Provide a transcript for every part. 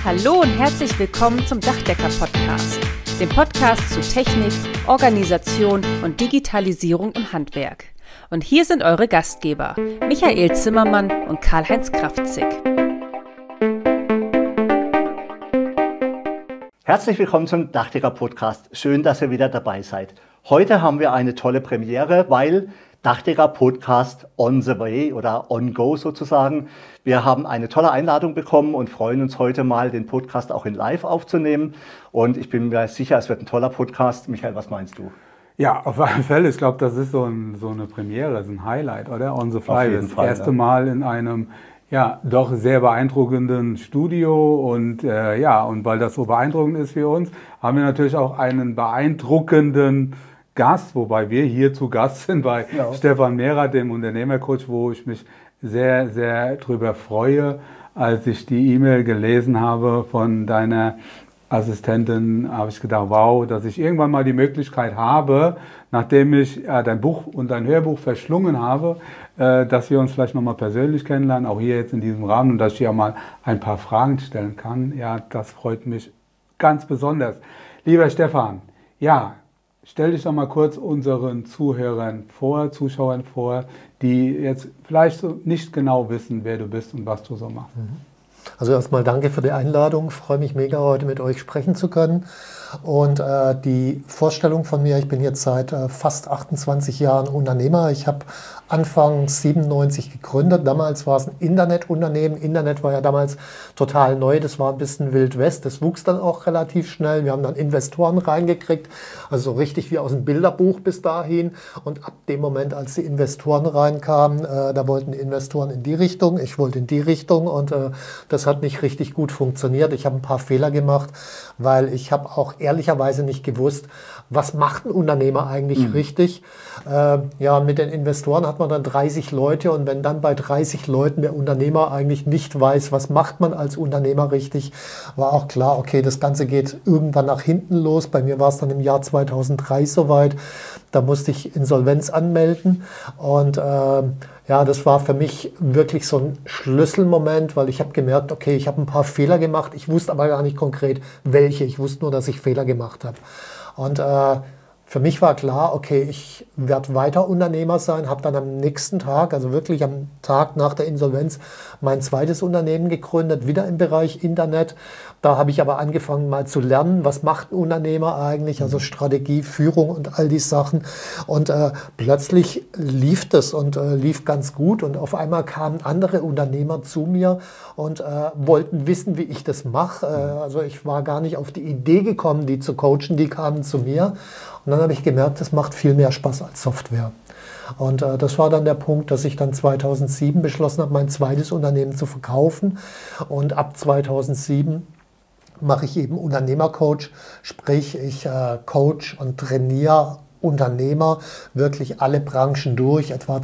Hallo und herzlich willkommen zum Dachdecker-Podcast, dem Podcast zu Technik, Organisation und Digitalisierung im Handwerk. Und hier sind eure Gastgeber, Michael Zimmermann und Karl-Heinz Kraftzig. Herzlich willkommen zum Dachdecker-Podcast. Schön, dass ihr wieder dabei seid. Heute haben wir eine tolle Premiere, weil Dachdecker-Podcast on the way oder on go sozusagen. Wir haben eine tolle Einladung bekommen und freuen uns heute mal, den Podcast auch in live aufzunehmen. Und ich bin mir sicher, es wird ein toller Podcast. Michael, was meinst du? Ja, auf alle Fälle. Ich glaube, das ist so eine Premiere, so ein Highlight, oder? On the fly. Das erste Mal in einem doch sehr beeindruckenden Studio. Und und weil das so beeindruckend ist für uns, haben wir natürlich auch einen beeindruckenden Gast, wobei wir hier zu Gast sind bei Stefan Mehrath, dem Unternehmercoach, wo ich mich sehr, sehr drüber freue. Als ich die E-Mail gelesen habe von deiner Assistentin, habe ich gedacht, wow, dass ich irgendwann mal die Möglichkeit habe, nachdem ich dein Buch und dein Hörbuch verschlungen habe, dass wir uns vielleicht nochmal persönlich kennenlernen, auch hier jetzt in diesem Rahmen, und dass ich ja mal ein paar Fragen stellen kann. Ja, das freut mich ganz besonders. Lieber Stefan, stell dich doch mal kurz unseren Zuschauern vor, die jetzt vielleicht so nicht genau wissen, wer du bist und was du so machst. Also erstmal danke für die Einladung. Ich freue mich mega, heute mit euch sprechen zu können. Und die Vorstellung von mir, ich bin jetzt seit fast 28 Jahren Unternehmer. Ich habe Anfang 97 gegründet. Damals war es ein Internetunternehmen. Internet war ja damals total neu. Das war ein bisschen Wild West. Das wuchs dann auch relativ schnell. Wir haben dann Investoren reingekriegt. Also so richtig wie aus dem Bilderbuch bis dahin. Und ab dem Moment, als die Investoren reinkamen, da wollten die Investoren in die Richtung. Ich wollte in die Richtung. Und das hat nicht richtig gut funktioniert. Ich habe ein paar Fehler gemacht, weil ich habe auch ehrlicherweise nicht gewusst, was macht ein Unternehmer eigentlich richtig. Mit den Investoren hat man dann 30 Leute und wenn dann bei 30 Leuten der Unternehmer eigentlich nicht weiß, was macht man als Unternehmer richtig, war auch klar, okay, das Ganze geht irgendwann nach hinten los. Bei mir war es dann im Jahr 2003 soweit. Da musste ich Insolvenz anmelden und das war für mich wirklich so ein Schlüsselmoment, weil ich habe gemerkt, okay, ich habe ein paar Fehler gemacht. Ich wusste aber gar nicht konkret, welche. Ich wusste nur, dass ich Fehler gemacht habe. Und für mich war klar, okay, ich werde weiter Unternehmer sein, habe dann am nächsten Tag, also wirklich am Tag nach der Insolvenz, mein zweites Unternehmen gegründet, wieder im Bereich Internet. Da habe ich aber angefangen mal zu lernen, was macht ein Unternehmer eigentlich, also Strategie, Führung und all die Sachen. Und plötzlich lief das und lief ganz gut und auf einmal kamen andere Unternehmer zu mir und wollten wissen, wie ich das mache. Also ich war gar nicht auf die Idee gekommen, die zu coachen, die kamen zu mir. Und dann habe ich gemerkt, das macht viel mehr Spaß als Software. Und das war dann der Punkt, dass ich dann 2007 beschlossen habe, mein zweites Unternehmen zu verkaufen. Und ab 2007 mache ich eben Unternehmercoach, sprich ich coach und trainiere Unternehmer, wirklich alle Branchen durch. Etwa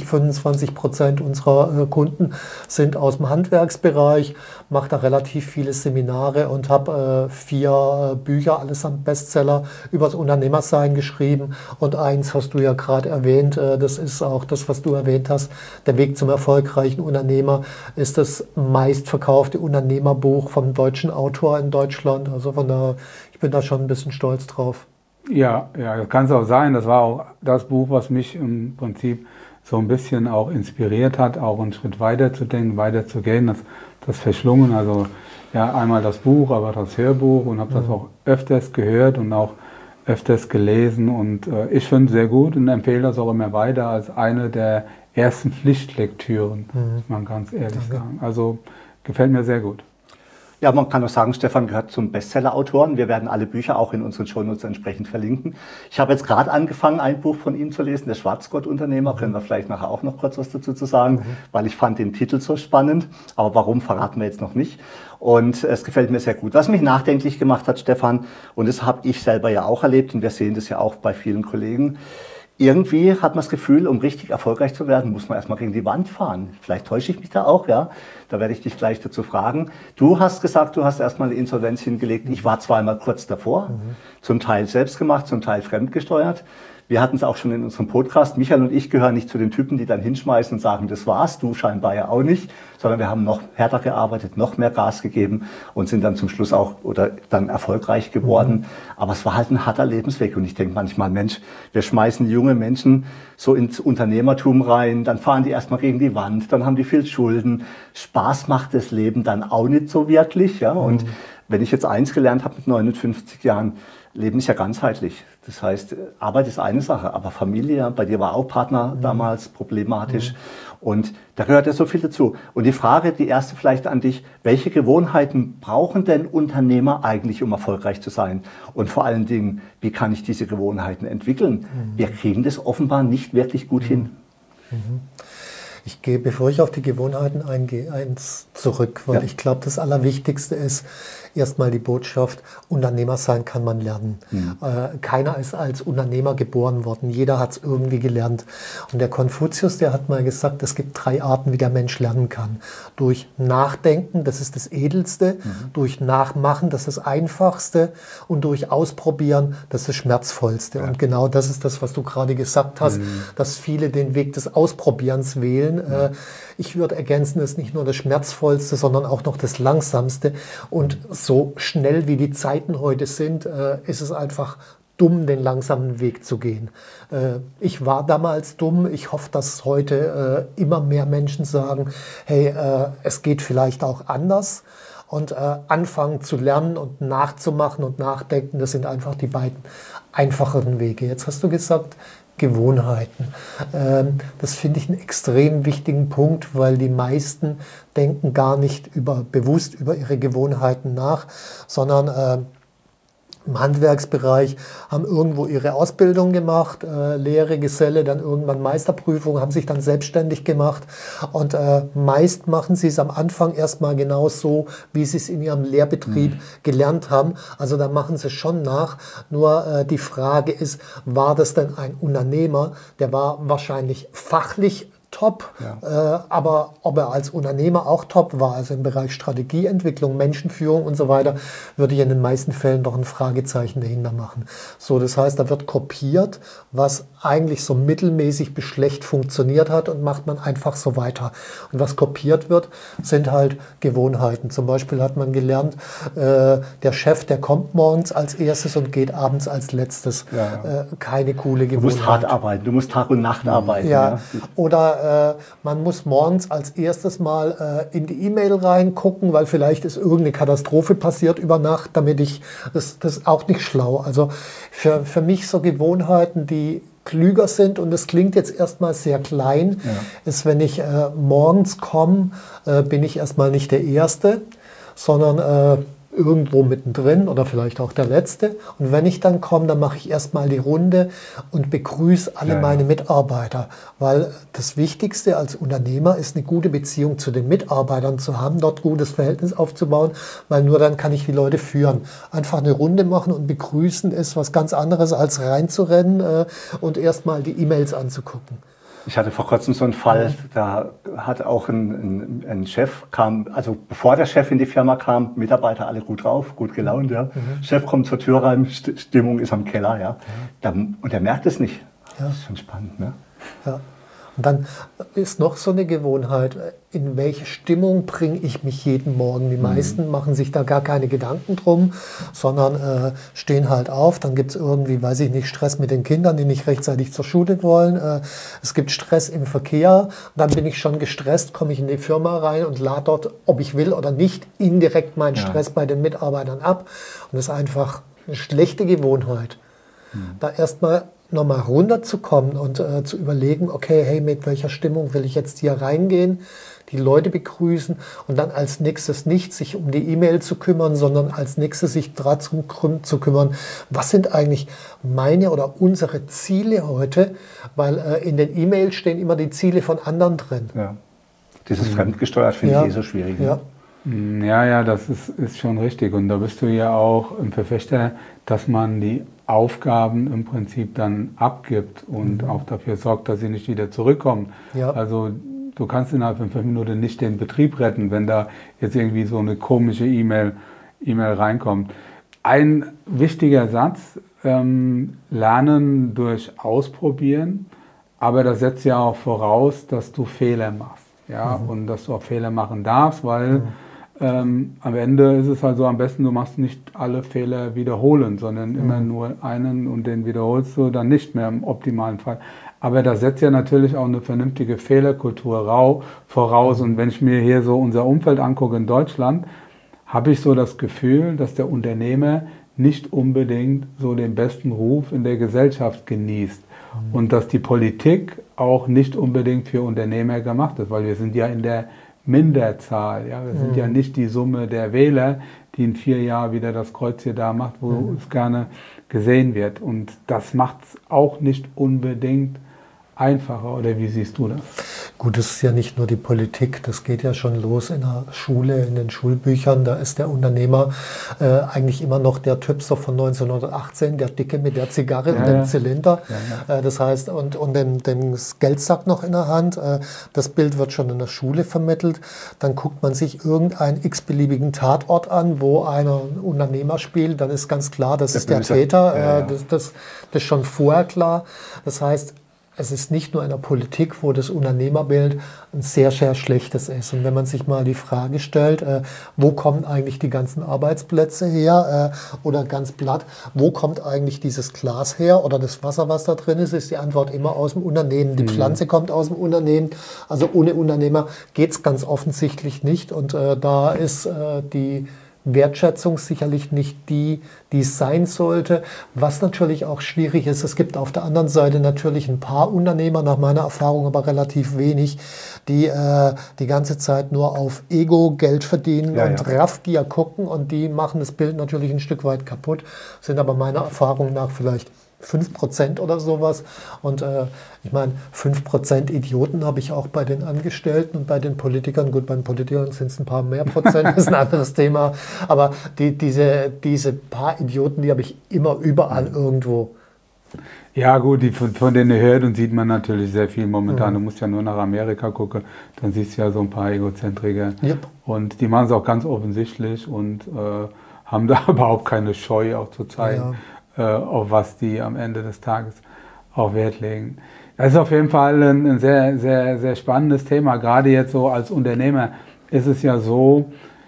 20-25% unserer Kunden sind aus dem Handwerksbereich, mache da relativ viele Seminare und habe 4 Bücher, allesamt Bestseller, über das Unternehmersein geschrieben. Und eins hast du ja gerade erwähnt, das ist auch das, was du erwähnt hast, der Weg zum erfolgreichen Unternehmer, ist das meistverkaufte Unternehmerbuch vom deutschen Autor in Deutschland. Also ich bin da schon ein bisschen stolz drauf. Ja, das kann es auch sein. Das war auch das Buch, was mich im Prinzip so ein bisschen auch inspiriert hat, auch einen Schritt weiter zu denken, weiter zu gehen. Das verschlungen, also einmal das Buch, aber das Hörbuch und habe das auch öfters gehört und auch öfters gelesen. Und ich finde es sehr gut und empfehle das auch immer weiter als eine der ersten Pflichtlektüren, muss man ganz ehrlich sagen. Also gefällt mir sehr gut. Ja, man kann auch sagen, Stefan gehört zum Bestseller-Autoren. Wir werden alle Bücher auch in unseren Shownotes entsprechend verlinken. Ich habe jetzt gerade angefangen, ein Buch von ihm zu lesen, der Schwarzgott-Unternehmer. Können wir vielleicht nachher auch noch kurz was dazu zu sagen, weil ich fand den Titel so spannend. Aber warum, verraten wir jetzt noch nicht. Und es gefällt mir sehr gut. Was mich nachdenklich gemacht hat, Stefan, und das habe ich selber ja auch erlebt und wir sehen das ja auch bei vielen Kollegen, irgendwie hat man das Gefühl, um richtig erfolgreich zu werden, muss man erstmal gegen die Wand fahren. Vielleicht täusche ich mich da auch, ja. Da werde ich dich gleich dazu fragen. Du hast gesagt, du hast erstmal eine Insolvenz hingelegt. Ich war zwar einmal kurz davor, zum Teil selbst gemacht, zum Teil fremdgesteuert. wir hatten es auch schon in unserem Podcast, Michael und ich gehören nicht zu den Typen, die dann hinschmeißen und sagen, das war's, du scheinbar ja auch nicht, sondern wir haben noch härter gearbeitet, noch mehr Gas gegeben und sind dann zum Schluss auch oder dann erfolgreich geworden. Aber es war halt ein harter Lebensweg und ich denke manchmal, Mensch, wir schmeißen junge Menschen so ins Unternehmertum rein, dann fahren die erstmal gegen die Wand, dann haben die viel Schulden. Spaß macht das Leben dann auch nicht so wirklich, ja, und wenn ich jetzt eins gelernt habe mit 59 Jahren, Leben ist ja ganzheitlich. Das heißt, Arbeit ist eine Sache, aber Familie, bei dir war auch Partner damals problematisch und da gehört ja so viel dazu. Und die Frage, die erste vielleicht an dich, welche Gewohnheiten brauchen denn Unternehmer eigentlich, um erfolgreich zu sein? Und vor allen Dingen, wie kann ich diese Gewohnheiten entwickeln? Wir kriegen das offenbar nicht wirklich gut hin. Ich gehe, bevor ich auf die Gewohnheiten eingehe, eins zurück, weil ich glaube, das Allerwichtigste ist erstmal die Botschaft, Unternehmer sein kann man lernen. Keiner ist als Unternehmer geboren worden, jeder hat es irgendwie gelernt. Und der Konfuzius, der hat mal gesagt, es gibt 3 Arten, wie der Mensch lernen kann. Durch Nachdenken, das ist das Edelste, durch Nachmachen, das ist das Einfachste und durch Ausprobieren, das ist das Schmerzvollste. Und genau das ist das, was du gerade gesagt hast, dass viele den Weg des Ausprobierens wählen. Ich würde ergänzen, es ist nicht nur das Schmerzvollste, sondern auch noch das Langsamste. Und so schnell wie die Zeiten heute sind, ist es einfach dumm, den langsamen Weg zu gehen. Ich war damals dumm. Ich hoffe, dass heute immer mehr Menschen sagen, hey, es geht vielleicht auch anders. Und anfangen zu lernen und nachzumachen und nachdenken, das sind einfach die beiden einfacheren Wege. Jetzt hast du gesagt, Gewohnheiten. Das finde ich einen extrem wichtigen Punkt, weil die meisten denken gar nicht bewusst über ihre Gewohnheiten nach, sondern im Handwerksbereich haben irgendwo ihre Ausbildung gemacht, Lehre, Geselle, dann irgendwann Meisterprüfung, haben sich dann selbstständig gemacht und meist machen sie es am Anfang erstmal genau so, wie sie es in ihrem Lehrbetrieb gelernt haben. Also da machen sie schon nach. Nur die Frage ist, war das denn ein Unternehmer? Der war wahrscheinlich fachlich top, aber ob er als Unternehmer auch top war, also im Bereich Strategieentwicklung, Menschenführung und so weiter, würde ich in den meisten Fällen doch ein Fragezeichen dahinter machen. So, das heißt, da wird kopiert, was eigentlich so mittelmäßig bis schlecht funktioniert hat und macht man einfach so weiter. Und was kopiert wird, sind halt Gewohnheiten. Zum Beispiel hat man gelernt, der Chef, der kommt morgens als erstes und geht abends als letztes. Keine coole Gewohnheit. Du musst hart arbeiten, du musst Tag und Nacht arbeiten. Ja. Oder man muss morgens als erstes mal in die E-Mail reingucken, weil vielleicht ist irgendeine Katastrophe passiert über Nacht, damit das ist auch nicht schlau. Also für mich so Gewohnheiten, die klüger sind, und das klingt jetzt erstmal sehr klein, ist, wenn ich morgens komme, bin ich erstmal nicht der Erste, sondern irgendwo mittendrin oder vielleicht auch der Letzte. Und wenn ich dann komme, dann mache ich erstmal die Runde und begrüße alle meine Mitarbeiter. Weil das Wichtigste als Unternehmer ist, eine gute Beziehung zu den Mitarbeitern zu haben, dort gutes Verhältnis aufzubauen, weil nur dann kann ich die Leute führen. Einfach eine Runde machen und begrüßen ist was ganz anderes, als reinzurennen und erstmal die E-Mails anzugucken. Ich hatte vor kurzem so einen Fall, da hat auch ein Chef also bevor der Chef in die Firma kam, Mitarbeiter alle gut drauf, gut gelaunt, Chef kommt zur Tür rein, Stimmung ist am Keller, und der merkt es nicht. Das ist schon spannend, ne? Ja. Und dann ist noch so eine Gewohnheit, in welche Stimmung bringe ich mich jeden Morgen? Die meisten machen sich da gar keine Gedanken drum, sondern stehen halt auf. Dann gibt es irgendwie, weiß ich nicht, Stress mit den Kindern, die nicht rechtzeitig zur Schule wollen. Es gibt Stress im Verkehr. Dann bin ich schon gestresst, komme ich in die Firma rein und lade dort, ob ich will oder nicht, indirekt meinen Stress bei den Mitarbeitern ab. Und das ist einfach eine schlechte Gewohnheit. Da erstmal nochmal runterzukommen und zu überlegen, okay, hey, mit welcher Stimmung will ich jetzt hier reingehen, die Leute begrüßen und dann als nächstes nicht sich um die E-Mail zu kümmern, sondern als nächstes sich darum zu kümmern, was sind eigentlich meine oder unsere Ziele heute, weil in den E-Mails stehen immer die Ziele von anderen drin. Ja. Dieses Fremdgesteuert finde ich so schwierig. Ja. Ja, das ist schon richtig. Und da bist du ja auch ein Verfechter, dass man die Aufgaben im Prinzip dann abgibt und auch dafür sorgt, dass sie nicht wieder zurückkommen. Ja. Also du kannst innerhalb von 5 Minuten nicht den Betrieb retten, wenn da jetzt irgendwie so eine komische E-Mail reinkommt. ein wichtiger Satz, lernen durch Ausprobieren, aber das setzt ja auch voraus, dass du Fehler machst, ja, und dass du auch Fehler machen darfst, weil am Ende ist es halt so, am besten, du machst nicht alle Fehler wiederholen, sondern immer nur einen und den wiederholst du dann nicht mehr im optimalen Fall. Aber das setzt ja natürlich auch eine vernünftige Fehlerkultur voraus. Und wenn ich mir hier so unser Umfeld angucke in Deutschland, habe ich so das Gefühl, dass der Unternehmer nicht unbedingt so den besten Ruf in der Gesellschaft genießt. Und dass die Politik auch nicht unbedingt für Unternehmer gemacht ist, weil wir sind ja in der Minderzahl. Ja? Wir sind ja nicht die Summe der Wähler, die in 4 Jahren wieder das Kreuz hier da macht, wo es gerne gesehen wird. Und das macht es auch nicht unbedingt einfacher, oder wie siehst du das? Gut, das ist ja nicht nur die Politik, das geht ja schon los in der Schule, in den Schulbüchern. Da ist der Unternehmer eigentlich immer noch der Typ so von 1918, der Dicke mit der Zigarre und dem Zylinder. Das heißt, und dem Geldsack noch in der Hand. Das Bild wird schon in der Schule vermittelt. Dann guckt man sich irgendeinen x-beliebigen Tatort an, wo einer Unternehmer spielt. Dann ist ganz klar, das ist der Täter. Das ist schon vorher klar. Das heißt, es ist nicht nur in der Politik, wo das Unternehmerbild ein sehr, sehr schlechtes ist. Und wenn man sich mal die Frage stellt, wo kommen eigentlich die ganzen Arbeitsplätze her? Oder ganz platt, wo kommt eigentlich dieses Glas her oder das Wasser, was da drin ist die Antwort immer aus dem Unternehmen. Die Pflanze kommt aus dem Unternehmen. Also ohne Unternehmer geht es ganz offensichtlich nicht. Und da ist die Wertschätzung sicherlich nicht die es sein sollte. Was natürlich auch schwierig ist, es gibt auf der anderen Seite natürlich ein paar Unternehmer, nach meiner Erfahrung aber relativ wenig, die die ganze Zeit nur auf Ego, Geld verdienen und Raffgier gucken und die machen das Bild natürlich ein Stück weit kaputt, sind aber meiner Erfahrung nach vielleicht 5% oder sowas. Und ich meine, 5% Idioten habe ich auch bei den Angestellten und bei den Politikern. Gut, bei den Politikern sind es ein paar mehr Prozent, das ist ein anderes Thema. Aber diese paar Idioten, die habe ich immer überall irgendwo. Ja gut, von denen hört und sieht man natürlich sehr viel momentan. Du musst ja nur nach Amerika gucken, dann siehst du ja so ein paar Egozentriker. Und die machen es auch ganz offensichtlich und haben da überhaupt keine Scheu auch zu zeigen. Auf was die am Ende des Tages auch Wert legen. Das ist auf jeden Fall ein sehr, sehr, sehr spannendes Thema. Gerade jetzt so als Unternehmer ist es ja so,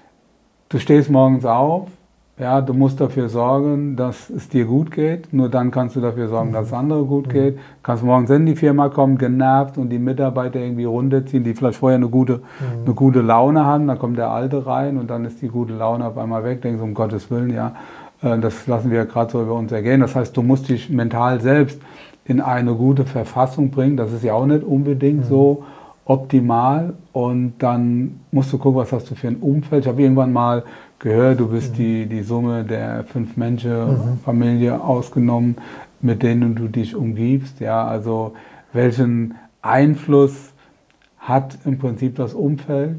du stehst morgens auf, ja, du musst dafür sorgen, dass es dir gut geht. Nur dann kannst du dafür sorgen, dass es anderen gut geht. Du kannst morgens in die Firma kommen, genervt und die Mitarbeiter irgendwie runterziehen, die vielleicht vorher eine gute Laune haben. Dann kommt der Alte rein und dann ist die gute Laune auf einmal weg. Denkst du, um Gottes Willen, ja. Das lassen wir gerade so über uns ergehen. Das heißt, du musst dich mental selbst in eine gute Verfassung bringen. Das ist ja auch nicht unbedingt so optimal. Und dann musst du gucken, was hast du für ein Umfeld. Ich habe irgendwann mal gehört, du bist die Summe der 5 Menschen, Familie ausgenommen, mit denen du dich umgibst. Ja, also welchen Einfluss hat im Prinzip das Umfeld?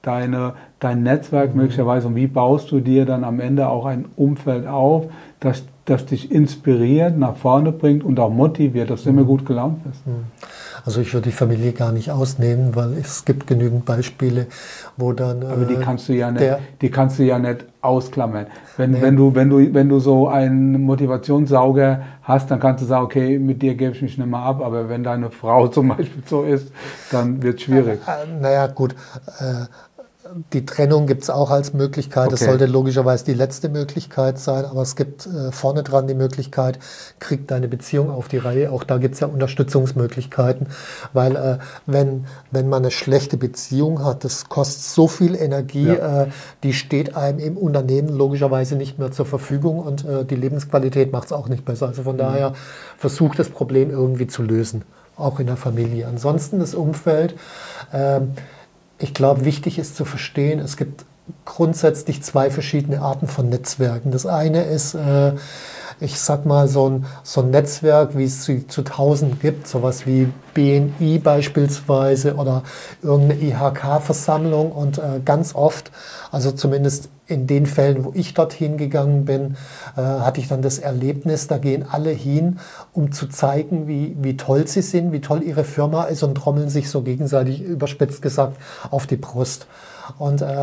Dein Netzwerk möglicherweise und wie baust du dir dann am Ende auch ein Umfeld auf, das dich inspiriert, nach vorne bringt und auch motiviert, dass du immer gut gelaunt bist. Also ich würde die Familie gar nicht ausnehmen, weil es gibt genügend Beispiele, wo dann... Aber die kannst du ja nicht ausklammern. Wenn du so einen Motivationssauger hast, dann kannst du sagen, okay, mit dir gebe ich mich nicht mehr ab, aber wenn deine Frau zum Beispiel so ist, dann wird es schwierig. Naja, gut. Die Trennung gibt es auch als Möglichkeit. Das sollte logischerweise die letzte Möglichkeit sein, aber es gibt vorne dran die Möglichkeit, krieg deine Beziehung auf die Reihe. Auch da gibt es ja Unterstützungsmöglichkeiten, weil wenn man eine schlechte Beziehung hat, das kostet so viel Energie, die steht einem im Unternehmen logischerweise nicht mehr zur Verfügung und die Lebensqualität macht es auch nicht besser. Also von daher versucht das Problem irgendwie zu lösen, auch in der Familie. Ansonsten das Umfeld, ich glaube, wichtig ist zu verstehen, es gibt grundsätzlich 2 verschiedene Arten von Netzwerken. Das eine ist, ich sag mal, so ein Netzwerk, wie es zu 1000 gibt, sowas wie BNI beispielsweise oder irgendeine IHK-Versammlung und ganz oft, also zumindest in den Fällen, wo ich dorthin gegangen bin, hatte ich dann das Erlebnis, da gehen alle hin, um zu zeigen, wie toll sie sind, wie toll ihre Firma ist und trommeln sich so gegenseitig, überspitzt gesagt, auf die Brust. Und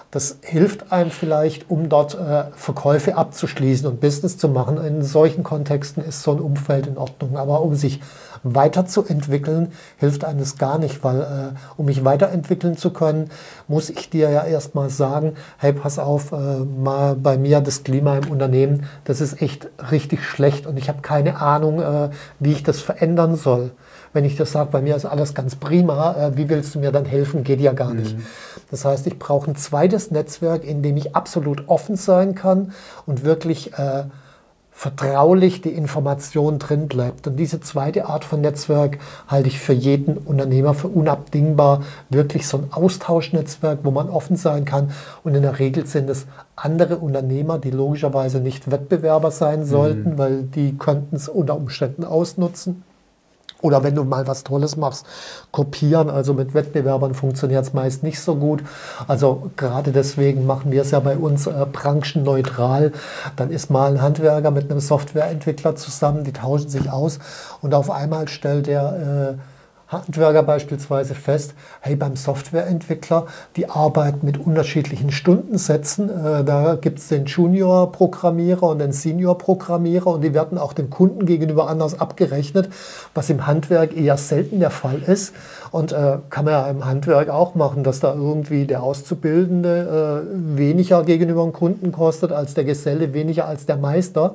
Das hilft einem vielleicht, um dort Verkäufe abzuschließen und Business zu machen. In solchen Kontexten ist so ein Umfeld in Ordnung. Aber um sich weiterzuentwickeln, hilft einem das gar nicht, weil um mich weiterentwickeln zu können, muss ich dir ja erstmal sagen, hey, pass auf, mal bei mir das Klima im Unternehmen, das ist echt richtig schlecht und ich habe keine Ahnung, wie ich das verändern soll. Wenn ich das sage, bei mir ist alles ganz prima, wie willst du mir dann helfen? Geht ja gar nicht. Das heißt, ich brauche ein zweites Netzwerk, in dem ich absolut offen sein kann und wirklich vertraulich die Information drin bleibt. Und diese zweite Art von Netzwerk halte ich für jeden Unternehmer für unabdingbar. Wirklich so ein Austauschnetzwerk, wo man offen sein kann. Und in der Regel sind es andere Unternehmer, die logischerweise nicht Wettbewerber sein sollten, weil die könnten es unter Umständen ausnutzen. Oder wenn du mal was Tolles machst, kopieren. Also mit Wettbewerbern funktioniert es meist nicht so gut. Also gerade deswegen machen wir es ja bei uns branchenneutral. Dann ist mal ein Handwerker mit einem Softwareentwickler zusammen, die tauschen sich aus und auf einmal stellt der Handwerker beispielsweise fest, hey, beim Softwareentwickler, die arbeiten mit unterschiedlichen Stundensätzen. Da gibt es den Junior-Programmierer und den Senior-Programmierer und die werden auch dem Kunden gegenüber anders abgerechnet, was im Handwerk eher selten der Fall ist. Und kann man ja im Handwerk auch machen, dass da irgendwie der Auszubildende weniger gegenüber dem Kunden kostet als der Geselle, weniger als der Meister.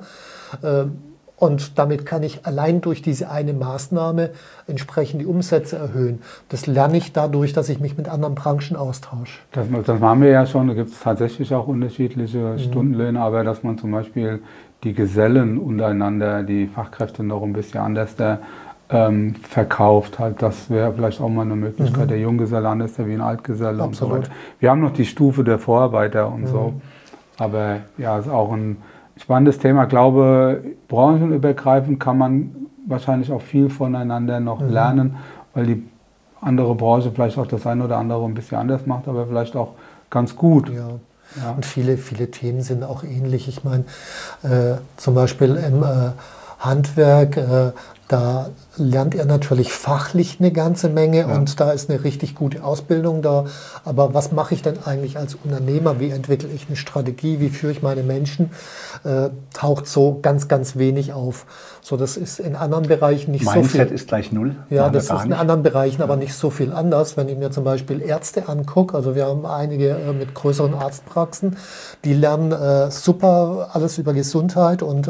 Und damit kann ich allein durch diese eine Maßnahme entsprechend die Umsätze erhöhen. Das lerne ich dadurch, dass ich mich mit anderen Branchen austausche. Das machen wir ja schon. Da gibt es tatsächlich auch unterschiedliche Stundenlöhne, aber dass man zum Beispiel die Gesellen untereinander, die Fachkräfte noch ein bisschen anders verkauft, halt, das wäre vielleicht auch mal eine Möglichkeit. Der Junggeselle anders wie ein Altgeselle und so weiter. Wir haben noch die Stufe der Vorarbeiter und so. Aber ja, ist auch ein spannendes Thema. Ich glaube, branchenübergreifend kann man wahrscheinlich auch viel voneinander noch lernen, weil die andere Branche vielleicht auch das eine oder andere ein bisschen anders macht, aber vielleicht auch ganz gut. Ja. Und viele Themen sind auch ähnlich. Ich meine, zum Beispiel im Handwerk, da lernt er natürlich fachlich eine ganze Menge und da ist eine richtig gute Ausbildung da. Aber was mache ich denn eigentlich als Unternehmer? Wie entwickle ich eine Strategie? Wie führe ich meine Menschen? Taucht so ganz, ganz wenig auf. So, das ist in anderen Bereichen nicht so viel. Mindset ist gleich null. Ja, das ist in anderen Bereichen aber nicht so viel anders. Wenn ich mir zum Beispiel Ärzte angucke, also wir haben einige mit größeren Arztpraxen, die lernen super alles über Gesundheit und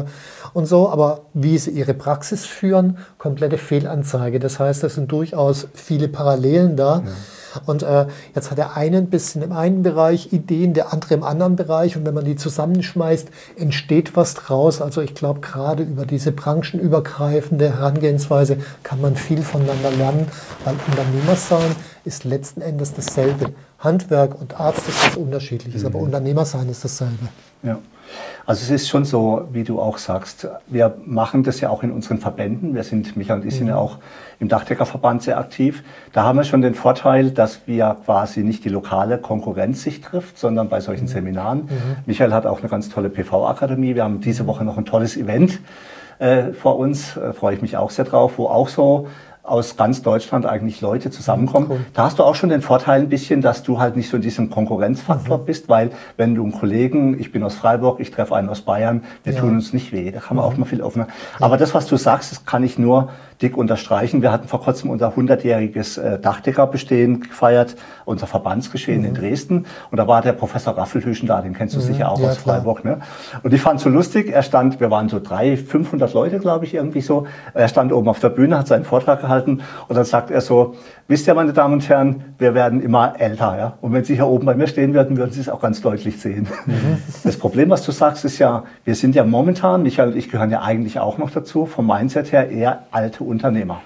so, aber wie sie ihre Praxis führen, komplette Fehlanzeige. Das heißt, es sind durchaus viele Parallelen da. Und jetzt hat der eine ein bisschen im einen Bereich Ideen, der andere im anderen Bereich. Und wenn man die zusammenschmeißt, entsteht was draus. Also ich glaube, gerade über diese branchenübergreifende Herangehensweise kann man viel voneinander lernen, weil Unternehmer sein ist letzten Endes dasselbe. Handwerk und Arzt ist was Unterschiedliches, aber Unternehmer sein ist dasselbe. Ja. Also es ist schon so, wie du auch sagst, wir machen das ja auch in unseren Verbänden. Wir sind, Michael und ich sind ja auch im Dachdeckerverband sehr aktiv. Da haben wir schon den Vorteil, dass wir quasi nicht die lokale Konkurrenz sich trifft, sondern bei solchen Seminaren. Michael hat auch eine ganz tolle PV-Akademie. Wir haben diese Woche noch ein tolles Event vor uns, freue ich mich auch sehr drauf, wo auch so aus ganz Deutschland eigentlich Leute zusammenkommen. Cool. Da hast du auch schon den Vorteil ein bisschen, dass du halt nicht so in diesem Konkurrenzfaktor bist, weil wenn du einen Kollegen, ich bin aus Freiburg, ich treffe einen aus Bayern, wir tun uns nicht weh, da kann man auch mal viel offener. Aber das, was du sagst, das kann ich nur dick unterstreichen. Wir hatten vor kurzem unser 100-jähriges Dachdeckerbestehen gefeiert, unser Verbandsgeschehen in Dresden. Und da war der Professor Raffelhüschen da, den kennst du sicher auch aus Freiburg. Ne? Und ich fand es so lustig, wir waren so 500 Leute, glaube ich, irgendwie so. Er stand oben auf der Bühne, hat seinen Vortrag gehalten und dann sagt er so, wisst ihr, meine Damen und Herren, wir werden immer älter. Ja? Und wenn Sie hier oben bei mir stehen würden, würden Sie es auch ganz deutlich sehen. Das Problem, was du sagst, ist ja, wir sind ja momentan, Michael und ich gehören ja eigentlich auch noch dazu, vom Mindset her eher alte Unternehmer.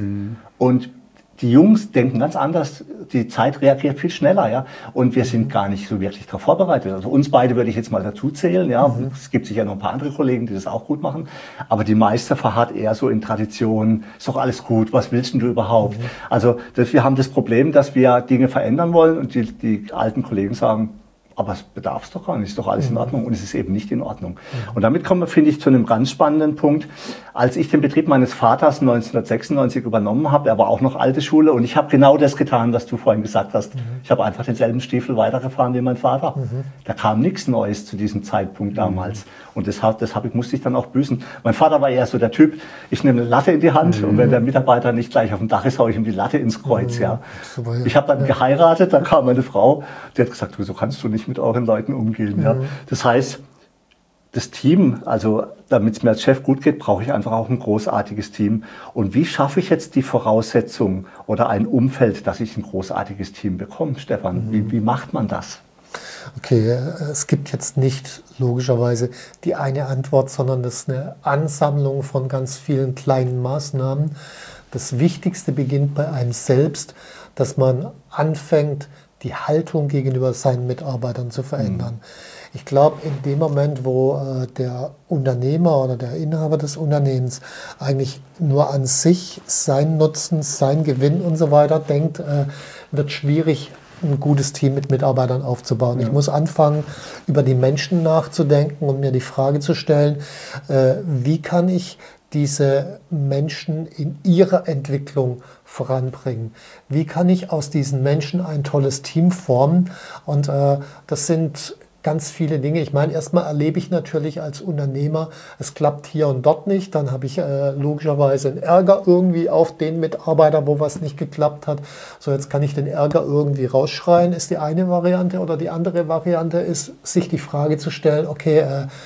Und die Jungs denken ganz anders, die Zeit reagiert viel schneller, ja. Und wir sind gar nicht so wirklich darauf vorbereitet. Also uns beide würde ich jetzt mal dazu zählen, ja. Es gibt sicher noch ein paar andere Kollegen, die das auch gut machen. Aber die meiste verharrt eher so in Tradition, ist doch alles gut, was willst denn du überhaupt? Also wir haben das Problem, dass wir Dinge verändern wollen und die alten Kollegen sagen, aber es bedarf es doch gar nicht, ist doch alles in Ordnung und es ist eben nicht in Ordnung. Und damit kommen wir, finde ich, zu einem ganz spannenden Punkt. Als ich den Betrieb meines Vaters 1996 übernommen habe, er war auch noch alte Schule und ich habe genau das getan, was du vorhin gesagt hast. Ich habe einfach denselben Stiefel weitergefahren wie mein Vater. Da kam nichts Neues zu diesem Zeitpunkt damals und deshalb musste ich dann auch büßen. Mein Vater war eher so der Typ, ich nehme eine Latte in die Hand und wenn der Mitarbeiter nicht gleich auf dem Dach ist, haue ich ihm die Latte ins Kreuz. Ja. Super, ja. Ich habe dann geheiratet, dann kam meine Frau, die hat gesagt, so kannst du nicht mit euren Leuten umgehen. Ja. Das heißt, das Team, also damit es mir als Chef gut geht, brauche ich einfach auch ein großartiges Team. Und wie schaffe ich jetzt die Voraussetzung oder ein Umfeld, dass ich ein großartiges Team bekomme, Stefan? Wie macht man das? Okay, es gibt jetzt nicht logischerweise die eine Antwort, sondern das ist eine Ansammlung von ganz vielen kleinen Maßnahmen. Das Wichtigste beginnt bei einem selbst, dass man anfängt, die Haltung gegenüber seinen Mitarbeitern zu verändern. Ich glaube, in dem Moment, wo der Unternehmer oder der Inhaber des Unternehmens eigentlich nur an sich, seinen Nutzen, seinen Gewinn und so weiter denkt, wird schwierig, ein gutes Team mit Mitarbeitern aufzubauen. Ja. Ich muss anfangen, über die Menschen nachzudenken und mir die Frage zu stellen, wie kann ich diese Menschen in ihrer Entwicklung voranbringen? Wie kann ich aus diesen Menschen ein tolles Team formen? Und das sind ganz viele Dinge. Ich meine, erstmal erlebe ich natürlich als Unternehmer, es klappt hier und dort nicht. Dann habe ich logischerweise einen Ärger irgendwie auf den Mitarbeiter, wo was nicht geklappt hat. So, jetzt kann ich den Ärger irgendwie rausschreien, ist die eine Variante. Oder die andere Variante ist, sich die Frage zu stellen, okay,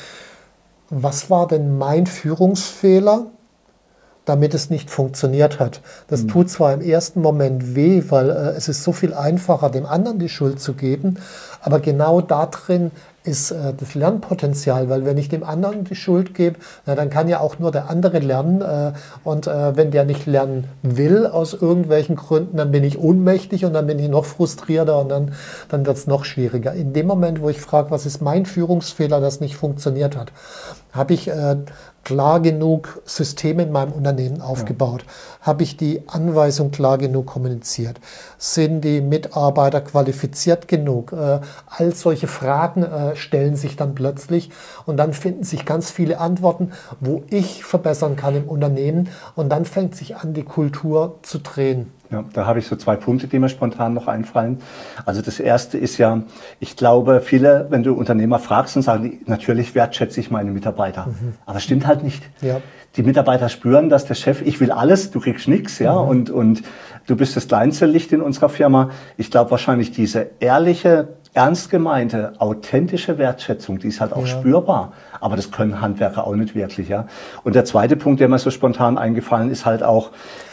was war denn mein Führungsfehler, damit es nicht funktioniert hat? Das tut zwar im ersten Moment weh, weil es ist so viel einfacher, dem anderen die Schuld zu geben, aber genau da drin ist das Lernpotenzial, weil wenn ich dem anderen die Schuld gebe, dann kann ja auch nur der andere lernen und wenn der nicht lernen will aus irgendwelchen Gründen, dann bin ich ohnmächtig und dann bin ich noch frustrierter und dann wird es noch schwieriger. In dem Moment, wo ich frage, was ist mein Führungsfehler, das nicht funktioniert hat, habe ich klar genug Systeme in meinem Unternehmen aufgebaut? Habe ich die Anweisung klar genug kommuniziert? Sind die Mitarbeiter qualifiziert genug? All solche Fragen stellen sich dann plötzlich und dann finden sich ganz viele Antworten, wo ich verbessern kann im Unternehmen und dann fängt sich an, die Kultur zu drehen. Ja, da habe ich so 2 Punkte, die mir spontan noch einfallen. Also das erste ist ja, ich glaube, viele, wenn du Unternehmer fragst, dann sagen die, natürlich wertschätze ich meine Mitarbeiter. Aber das stimmt halt nicht. Ja. Die Mitarbeiter spüren, dass der Chef, ich will alles, du kriegst nichts, ja, und du bist das kleinste Licht in unserer Firma. Ich glaube wahrscheinlich diese ehrliche, ernst gemeinte, authentische Wertschätzung, die ist halt auch spürbar. Aber das können Handwerker auch nicht wirklich, ja. Und der zweite Punkt, der mir so spontan eingefallen ist, halt auch,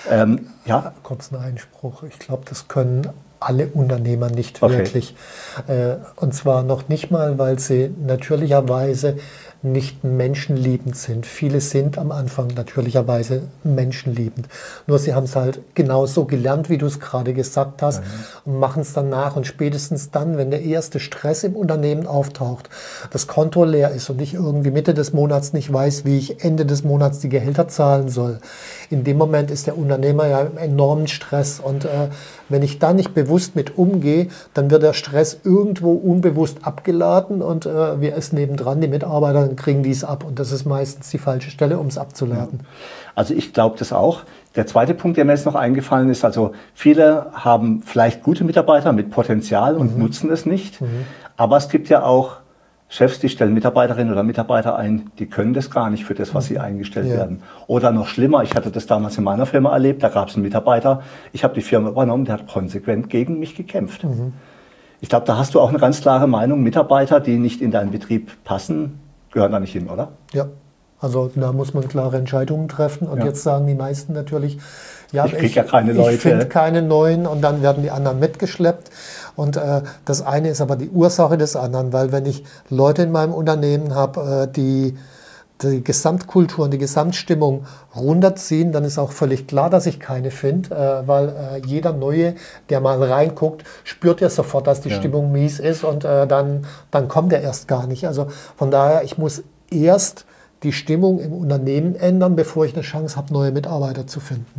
Kurz ein Einspruch. Ich glaube, das können alle Unternehmer nicht wirklich. Und zwar noch nicht mal, weil sie natürlicherweise nicht menschenliebend sind. Viele sind am Anfang natürlicherweise menschenliebend. Nur sie haben es halt genauso gelernt, wie du es gerade gesagt hast, und machen es dann nach. Und spätestens dann, wenn der erste Stress im Unternehmen auftaucht, das Konto leer ist und ich irgendwie Mitte des Monats nicht weiß, wie ich Ende des Monats die Gehälter zahlen soll, in dem Moment ist der Unternehmer ja im enormen Stress. Und wenn ich da nicht bewusst mit umgehe, dann wird der Stress irgendwo unbewusst abgeladen und wir essen nebendran, die Mitarbeiter kriegen dies ab. Und das ist meistens die falsche Stelle, um es abzuladen. Also ich glaube das auch. Der zweite Punkt, der mir jetzt noch eingefallen ist, also viele haben vielleicht gute Mitarbeiter mit Potenzial und nutzen es nicht. Aber es gibt ja auch Chefs, die stellen Mitarbeiterinnen oder Mitarbeiter ein, die können das gar nicht für das, was sie eingestellt werden. Oder noch schlimmer, ich hatte das damals in meiner Firma erlebt, da gab es einen Mitarbeiter, ich habe die Firma übernommen, der hat konsequent gegen mich gekämpft. Ich glaube, da hast du auch eine ganz klare Meinung, Mitarbeiter, die nicht in deinen Betrieb passen, gehören da nicht hin, oder? Ja, also da muss man klare Entscheidungen treffen und jetzt sagen die meisten natürlich, ja, ich kriege ja keine Leute. Ich finde keine neuen und dann werden die anderen mitgeschleppt. Und das eine ist aber die Ursache des anderen, weil wenn ich Leute in meinem Unternehmen habe, die Gesamtkultur und die Gesamtstimmung runterziehen, dann ist auch völlig klar, dass ich keine finde, weil jeder Neue, der mal reinguckt, spürt ja sofort, dass die Stimmung mies ist und dann kommt er erst gar nicht. Also von daher, ich muss erst die Stimmung im Unternehmen ändern, bevor ich eine Chance habe, neue Mitarbeiter zu finden.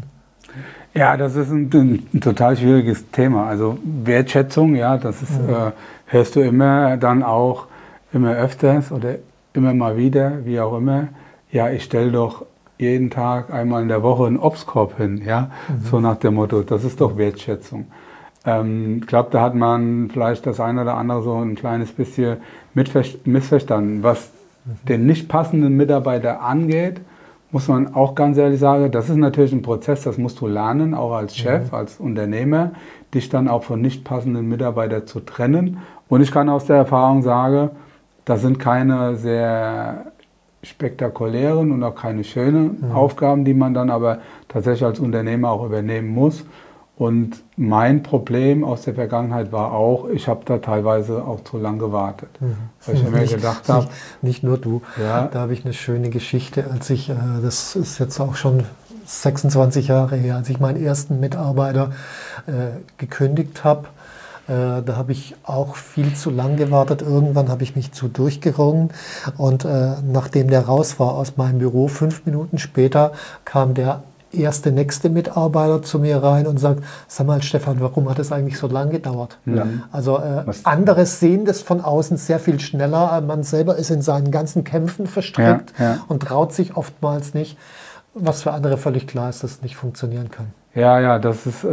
Ja, das ist ein total schwieriges Thema. Also Wertschätzung, ja, das ist, hörst du immer dann auch immer öfters oder immer mal wieder, wie auch immer. Ja, ich stelle doch jeden Tag einmal in der Woche einen Obstkorb hin, ja, so nach dem Motto, das ist doch Wertschätzung. Ich glaube, da hat man vielleicht das eine oder andere so ein kleines bisschen missverstanden. Was den nicht passenden Mitarbeiter angeht, muss man auch ganz ehrlich sagen, das ist natürlich ein Prozess, das musst du lernen, auch als Chef, als Unternehmer, dich dann auch von nicht passenden Mitarbeitern zu trennen. Und ich kann aus der Erfahrung sagen, das sind keine sehr spektakulären und auch keine schönen Aufgaben, die man dann aber tatsächlich als Unternehmer auch übernehmen muss. Und mein Problem aus der Vergangenheit war auch, ich habe da teilweise auch zu lange gewartet. Weil ich mir gedacht habe... Nicht nur du, da habe ich eine schöne Geschichte, als ich, das ist jetzt auch schon 26 Jahre her, als ich meinen ersten Mitarbeiter gekündigt habe. Da habe ich auch viel zu lang gewartet. Irgendwann habe ich mich zu durchgerungen. Und nachdem der raus war aus meinem Büro, 5 Minuten später kam der nächste Mitarbeiter zu mir rein und sagt, sag mal Stefan, warum hat es eigentlich so lange gedauert? Ja. Also andere sehen das von außen sehr viel schneller. Man selber ist in seinen ganzen Kämpfen verstrickt und traut sich oftmals nicht, was für andere völlig klar ist, dass es nicht funktionieren kann. Ja, das ist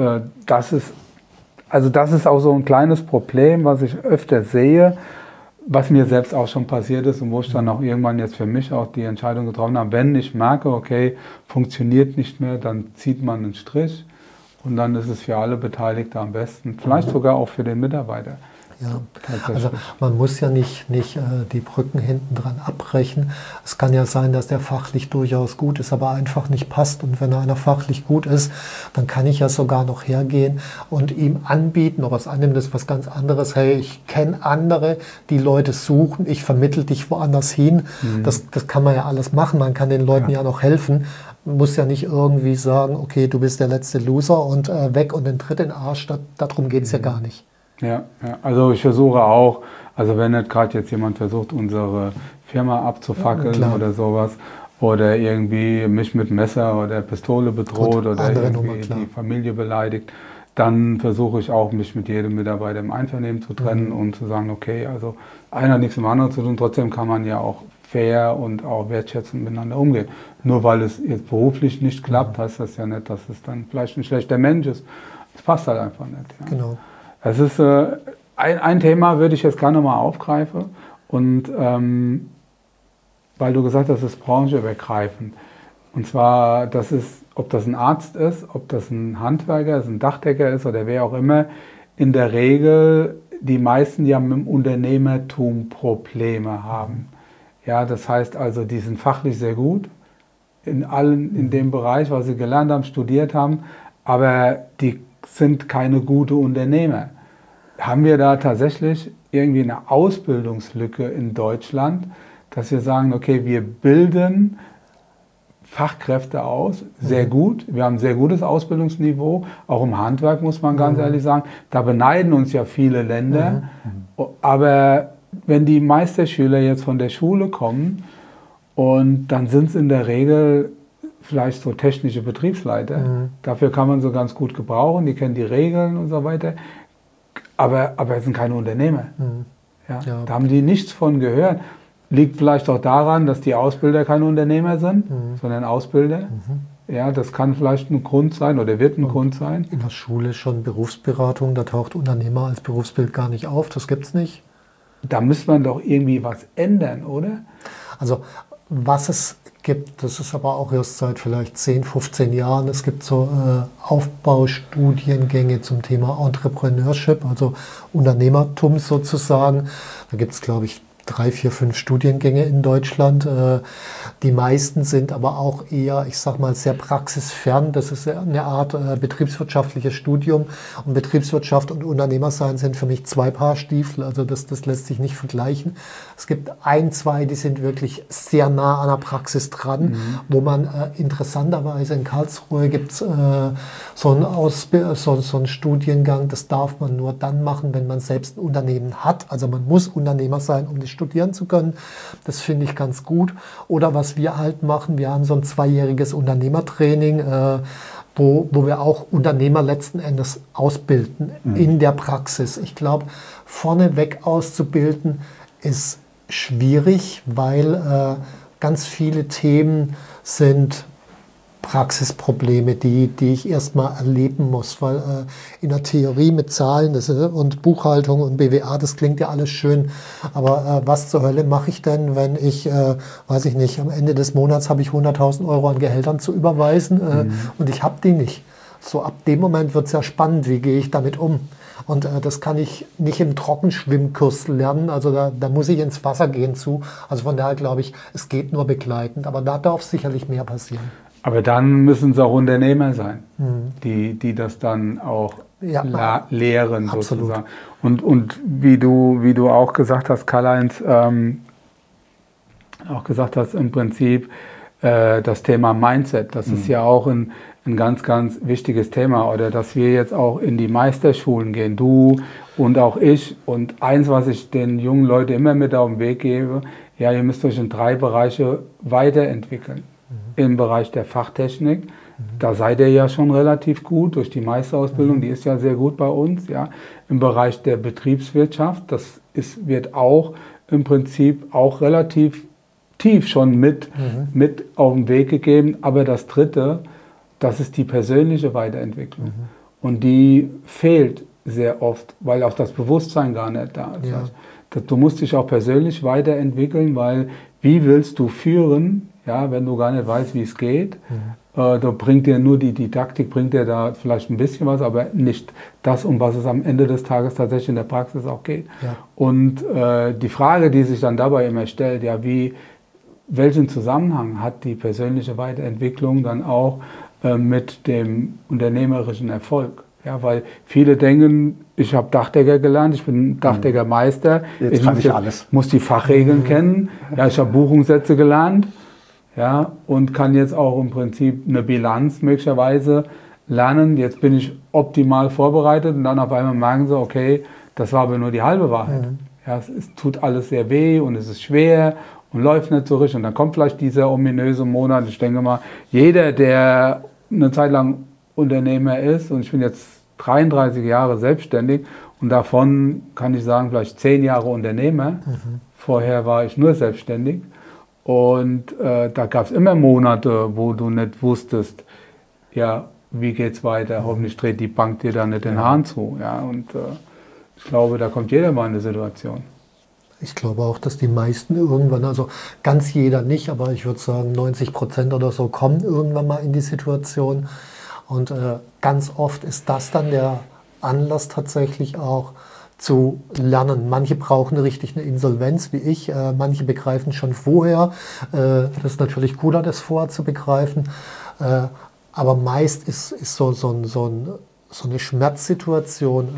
auch so ein kleines Problem, was ich öfter sehe, was mir selbst auch schon passiert ist und wo ich dann auch irgendwann jetzt für mich auch die Entscheidung getroffen habe, wenn ich merke, okay, funktioniert nicht mehr, dann zieht man einen Strich und dann ist es für alle Beteiligten am besten, vielleicht sogar auch für den Mitarbeiter. Ja, also man muss ja nicht die Brücken hinten dran abbrechen. Es kann ja sein, dass der fachlich durchaus gut ist, aber einfach nicht passt. Und wenn einer fachlich gut ist, dann kann ich ja sogar noch hergehen und ihm anbieten, ob er es annimmt, ist was ganz anderes. Hey, ich kenne andere, die Leute suchen, ich vermittle dich woanders hin. Das kann man ja alles machen. Man kann den Leuten ja noch helfen. Man muss ja nicht irgendwie sagen, okay, du bist der letzte Loser und weg und den Tritt in den Arsch. Darum geht es ja gar nicht. Ja, also ich versuche auch, also wenn nicht gerade jetzt jemand versucht, unsere Firma abzufackeln oder sowas, oder irgendwie mich mit Messer oder Pistole bedroht oder irgendwie die Familie beleidigt, dann versuche ich auch, mich mit jedem Mitarbeiter im Einvernehmen zu trennen und zu sagen, okay, also einer hat nichts mit dem anderen zu tun, trotzdem kann man ja auch fair und auch wertschätzend miteinander umgehen. Nur weil es jetzt beruflich nicht klappt, heißt das ja nicht, dass es dann vielleicht ein schlechter Mensch ist. Es passt halt einfach nicht. Ja. Genau. Das ist ein Thema, würde ich jetzt gerne mal aufgreifen. Und weil du gesagt hast, das ist branchenübergreifend. Und zwar, das ist, ob das ein Arzt ist, ob das ein Handwerker ist, ein Dachdecker ist oder wer auch immer, in der Regel die meisten, die mit dem Unternehmertum Probleme haben. Ja, das heißt also, die sind fachlich sehr gut in dem Bereich, was sie gelernt haben, studiert haben, aber die sind keine gute Unternehmer. Haben wir da tatsächlich irgendwie eine Ausbildungslücke in Deutschland, dass wir sagen, okay, wir bilden Fachkräfte aus, sehr gut. Wir haben ein sehr gutes Ausbildungsniveau, auch im Handwerk muss man ganz ehrlich sagen. Da beneiden uns ja viele Länder. Aber wenn die Meisterschüler jetzt von der Schule kommen und dann sind es in der Regel vielleicht so technische Betriebsleiter. Dafür kann man so ganz gut gebrauchen, die kennen die Regeln und so weiter. Aber es sind keine Unternehmer. Ja, da haben die nichts von gehört. Liegt vielleicht auch daran, dass die Ausbilder keine Unternehmer sind, sondern Ausbilder. Ja, das kann vielleicht ein Grund sein oder wird ein Grund sein. In der Schule schon Berufsberatung, da taucht Unternehmer als Berufsbild gar nicht auf, das gibt's nicht. Da müsste man doch irgendwie was ändern, oder? Also was es gibt, das ist aber auch erst seit vielleicht 10, 15 Jahren, es gibt so Aufbaustudiengänge zum Thema Entrepreneurship, also Unternehmertum sozusagen. Da gibt es, glaube ich, 3, 4, 5 Studiengänge in Deutschland. Die meisten sind aber auch eher, ich sag mal, sehr praxisfern. Das ist eine Art betriebswirtschaftliches Studium. Und Betriebswirtschaft und Unternehmersein sind für mich 2 Paar Stiefel. Also das lässt sich nicht vergleichen. Es gibt 1, 2, die sind wirklich sehr nah an der Praxis dran, wo man interessanterweise in Karlsruhe gibt es so einen Studiengang, das darf man nur dann machen, wenn man selbst ein Unternehmen hat. Also man muss Unternehmer sein, um das studieren zu können. Das finde ich ganz gut. Oder was wir halt machen, wir haben so ein 2-jähriges Unternehmertraining. wo wir auch Unternehmer letzten Endes ausbilden in der Praxis. Ich glaube, vorneweg auszubilden ist schwierig, weil ganz viele Themen sind Praxisprobleme, die ich erstmal erleben muss, weil in der Theorie mit Zahlen und Buchhaltung und BWA, das klingt ja alles schön, aber was zur Hölle mache ich denn, wenn ich, weiß ich nicht, am Ende des Monats habe ich 100.000 Euro an Gehältern zu überweisen und ich habe die nicht. So ab dem Moment wird es ja spannend, wie gehe ich damit um? Und das kann ich nicht im Trockenschwimmkurs lernen, also da muss ich ins Wasser gehen zu. Also von daher glaube ich, es geht nur begleitend, aber da darf sicherlich mehr passieren. Aber dann müssen es auch Unternehmer sein, die das dann auch lehren sozusagen. Und wie du auch gesagt hast, Karl-Heinz, auch gesagt hast, im Prinzip das Thema Mindset, das ist ja auch ein ganz, ganz wichtiges Thema. Oder dass wir jetzt auch in die Meisterschulen gehen, du und auch ich. Und eins, was ich den jungen Leuten immer mit auf den Weg gebe, ja, ihr müsst euch in 3 Bereiche weiterentwickeln. Im Bereich der Fachtechnik, da seid ihr ja schon relativ gut durch die Meisterausbildung, die ist ja sehr gut bei uns. Ja. Im Bereich der Betriebswirtschaft, wird auch im Prinzip auch relativ tief schon mit auf den Weg gegeben. Aber das Dritte, das ist die persönliche Weiterentwicklung. Und die fehlt sehr oft, weil auch das Bewusstsein gar nicht da ist. Ja. Du musst dich auch persönlich weiterentwickeln, weil wie willst du führen, ja, wenn du gar nicht weißt, wie es geht? Da bringt dir nur die Didaktik, bringt dir da vielleicht ein bisschen was, aber nicht das, um was es am Ende des Tages tatsächlich in der Praxis auch geht. Ja. Und die Frage, die sich dann dabei immer stellt, ja, welchen Zusammenhang hat die persönliche Weiterentwicklung dann auch mit dem unternehmerischen Erfolg? Ja, weil viele denken, ich habe Dachdecker gelernt, ich bin Dachdeckermeister, ich muss die Fachregeln kennen, ja, ich habe Buchungssätze gelernt, ja, und kann jetzt auch im Prinzip eine Bilanz möglicherweise lernen. Jetzt bin ich optimal vorbereitet und dann auf einmal merken sie, okay, das war aber nur die halbe Wahrheit. Ja, es tut alles sehr weh und es ist schwer und läuft nicht so richtig. Und dann kommt vielleicht dieser ominöse Monat. Ich denke mal, jeder, der eine Zeit lang Unternehmer ist, und ich bin jetzt 33 Jahre selbstständig und davon kann ich sagen, vielleicht 10 Jahre Unternehmer. Vorher war ich nur selbstständig. Und da gab es immer Monate, wo du nicht wusstest, ja, wie geht's weiter? Hoffentlich dreht die Bank dir da nicht den Hahn zu. Ja, und ich glaube, da kommt jeder mal in eine Situation. Ich glaube auch, dass die meisten irgendwann, also ganz jeder nicht, aber ich würde sagen 90% oder so kommen irgendwann mal in die Situation. Und ganz oft ist das dann der Anlass tatsächlich auch zu lernen. Manche brauchen richtig eine Insolvenz, wie ich. Manche begreifen schon vorher. Das ist natürlich cooler, das vorher zu begreifen. Aber meist ist so eine Schmerzsituation,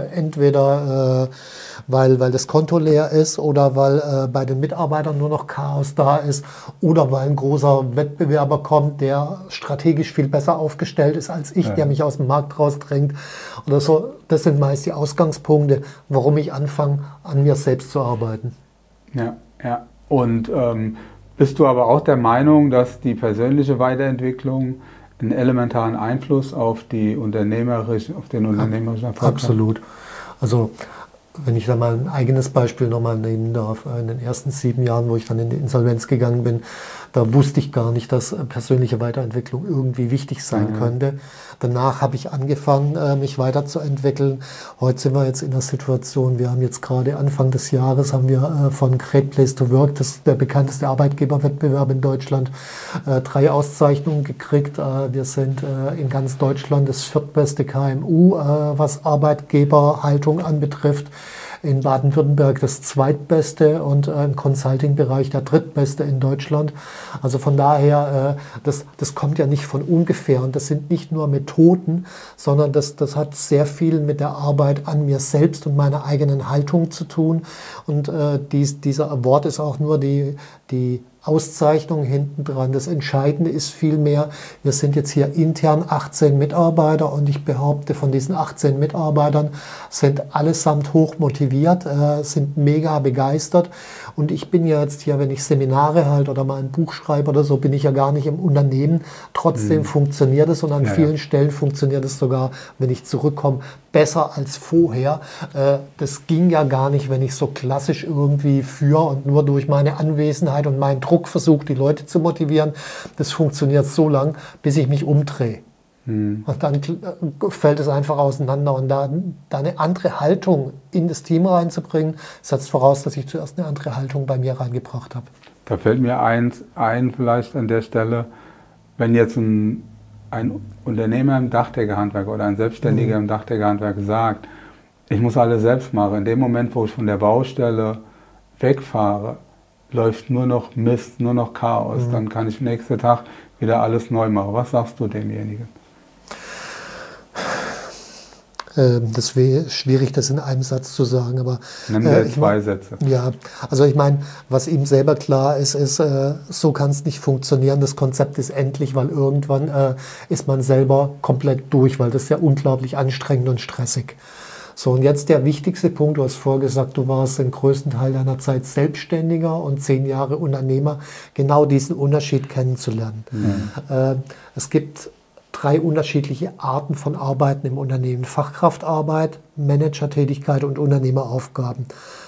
entweder weil das Konto leer ist oder weil bei den Mitarbeitern nur noch Chaos da ist oder weil ein großer Wettbewerber kommt, der strategisch viel besser aufgestellt ist als ich, der mich aus dem Markt rausdrängt oder so. Das sind meist die Ausgangspunkte, warum ich anfange, an mir selbst zu arbeiten. Ja, ja. Und bist du aber auch der Meinung, dass die persönliche Weiterentwicklung einen elementaren Einfluss auf den unternehmerischen Erfolg? Absolut. Also wenn ich da mal ein eigenes Beispiel nochmal nehmen darf, in den ersten 7 Jahren, wo ich dann in die Insolvenz gegangen bin, da wusste ich gar nicht, dass persönliche Weiterentwicklung irgendwie wichtig sein könnte. Danach habe ich angefangen, mich weiterzuentwickeln. Heute sind wir jetzt in der Situation, wir haben jetzt gerade Anfang des Jahres, haben wir von Great Place to Work, das ist der bekannteste Arbeitgeberwettbewerb in Deutschland, 3 Auszeichnungen gekriegt. Wir sind in ganz Deutschland das 4. KMU, was Arbeitgeberhaltung anbetrifft. In Baden-Württemberg das 2. und im Consulting-Bereich der 3. in Deutschland. Also von daher, das kommt ja nicht von ungefähr und das sind nicht nur Methoden, sondern das hat sehr viel mit der Arbeit an mir selbst und meiner eigenen Haltung zu tun. Und dieser Award ist auch nur die Auszeichnung hinten dran. Das Entscheidende ist vielmehr, wir sind jetzt hier intern 18 Mitarbeiter und ich behaupte, von diesen 18 Mitarbeitern sind allesamt hoch motiviert, sind mega begeistert. Und ich bin ja jetzt hier, wenn ich Seminare halte oder mal ein Buch schreibe oder so, bin ich ja gar nicht im Unternehmen. Trotzdem funktioniert es und an vielen Stellen funktioniert es sogar, wenn ich zurückkomme, besser als vorher. Das ging ja gar nicht, wenn ich so klassisch irgendwie führe und nur durch meine Anwesenheit und meinen Druck versuche, die Leute zu motivieren. Das funktioniert so lang, bis ich mich umdrehe. Und dann fällt es einfach auseinander. Und da eine andere Haltung in das Team reinzubringen, setzt voraus, dass ich zuerst eine andere Haltung bei mir reingebracht habe. Da fällt mir eins ein, vielleicht an der Stelle, wenn jetzt ein Unternehmer im Dachdeckerhandwerk oder ein Selbstständiger im Dachdeckerhandwerk sagt, ich muss alles selbst machen. In dem Moment, wo ich von der Baustelle wegfahre, läuft nur noch Mist, nur noch Chaos. Dann kann ich nächsten Tag wieder alles neu machen. Was sagst du demjenigen? Das wäre schwierig, das in einem Satz zu sagen, aber nimm dir 2 Sätze. Ja, also ich meine, was ihm selber klar ist, so kann es nicht funktionieren. Das Konzept ist endlich, weil irgendwann ist man selber komplett durch, weil das ist ja unglaublich anstrengend und stressig. So, und jetzt der wichtigste Punkt, du hast vorher gesagt, du warst den größten Teil deiner Zeit Selbstständiger und 10 Jahre Unternehmer, genau diesen Unterschied kennenzulernen. Es gibt 3 unterschiedliche Arten von Arbeiten im Unternehmen. Fachkraftarbeit, Managertätigkeit und Unternehmeraufgaben.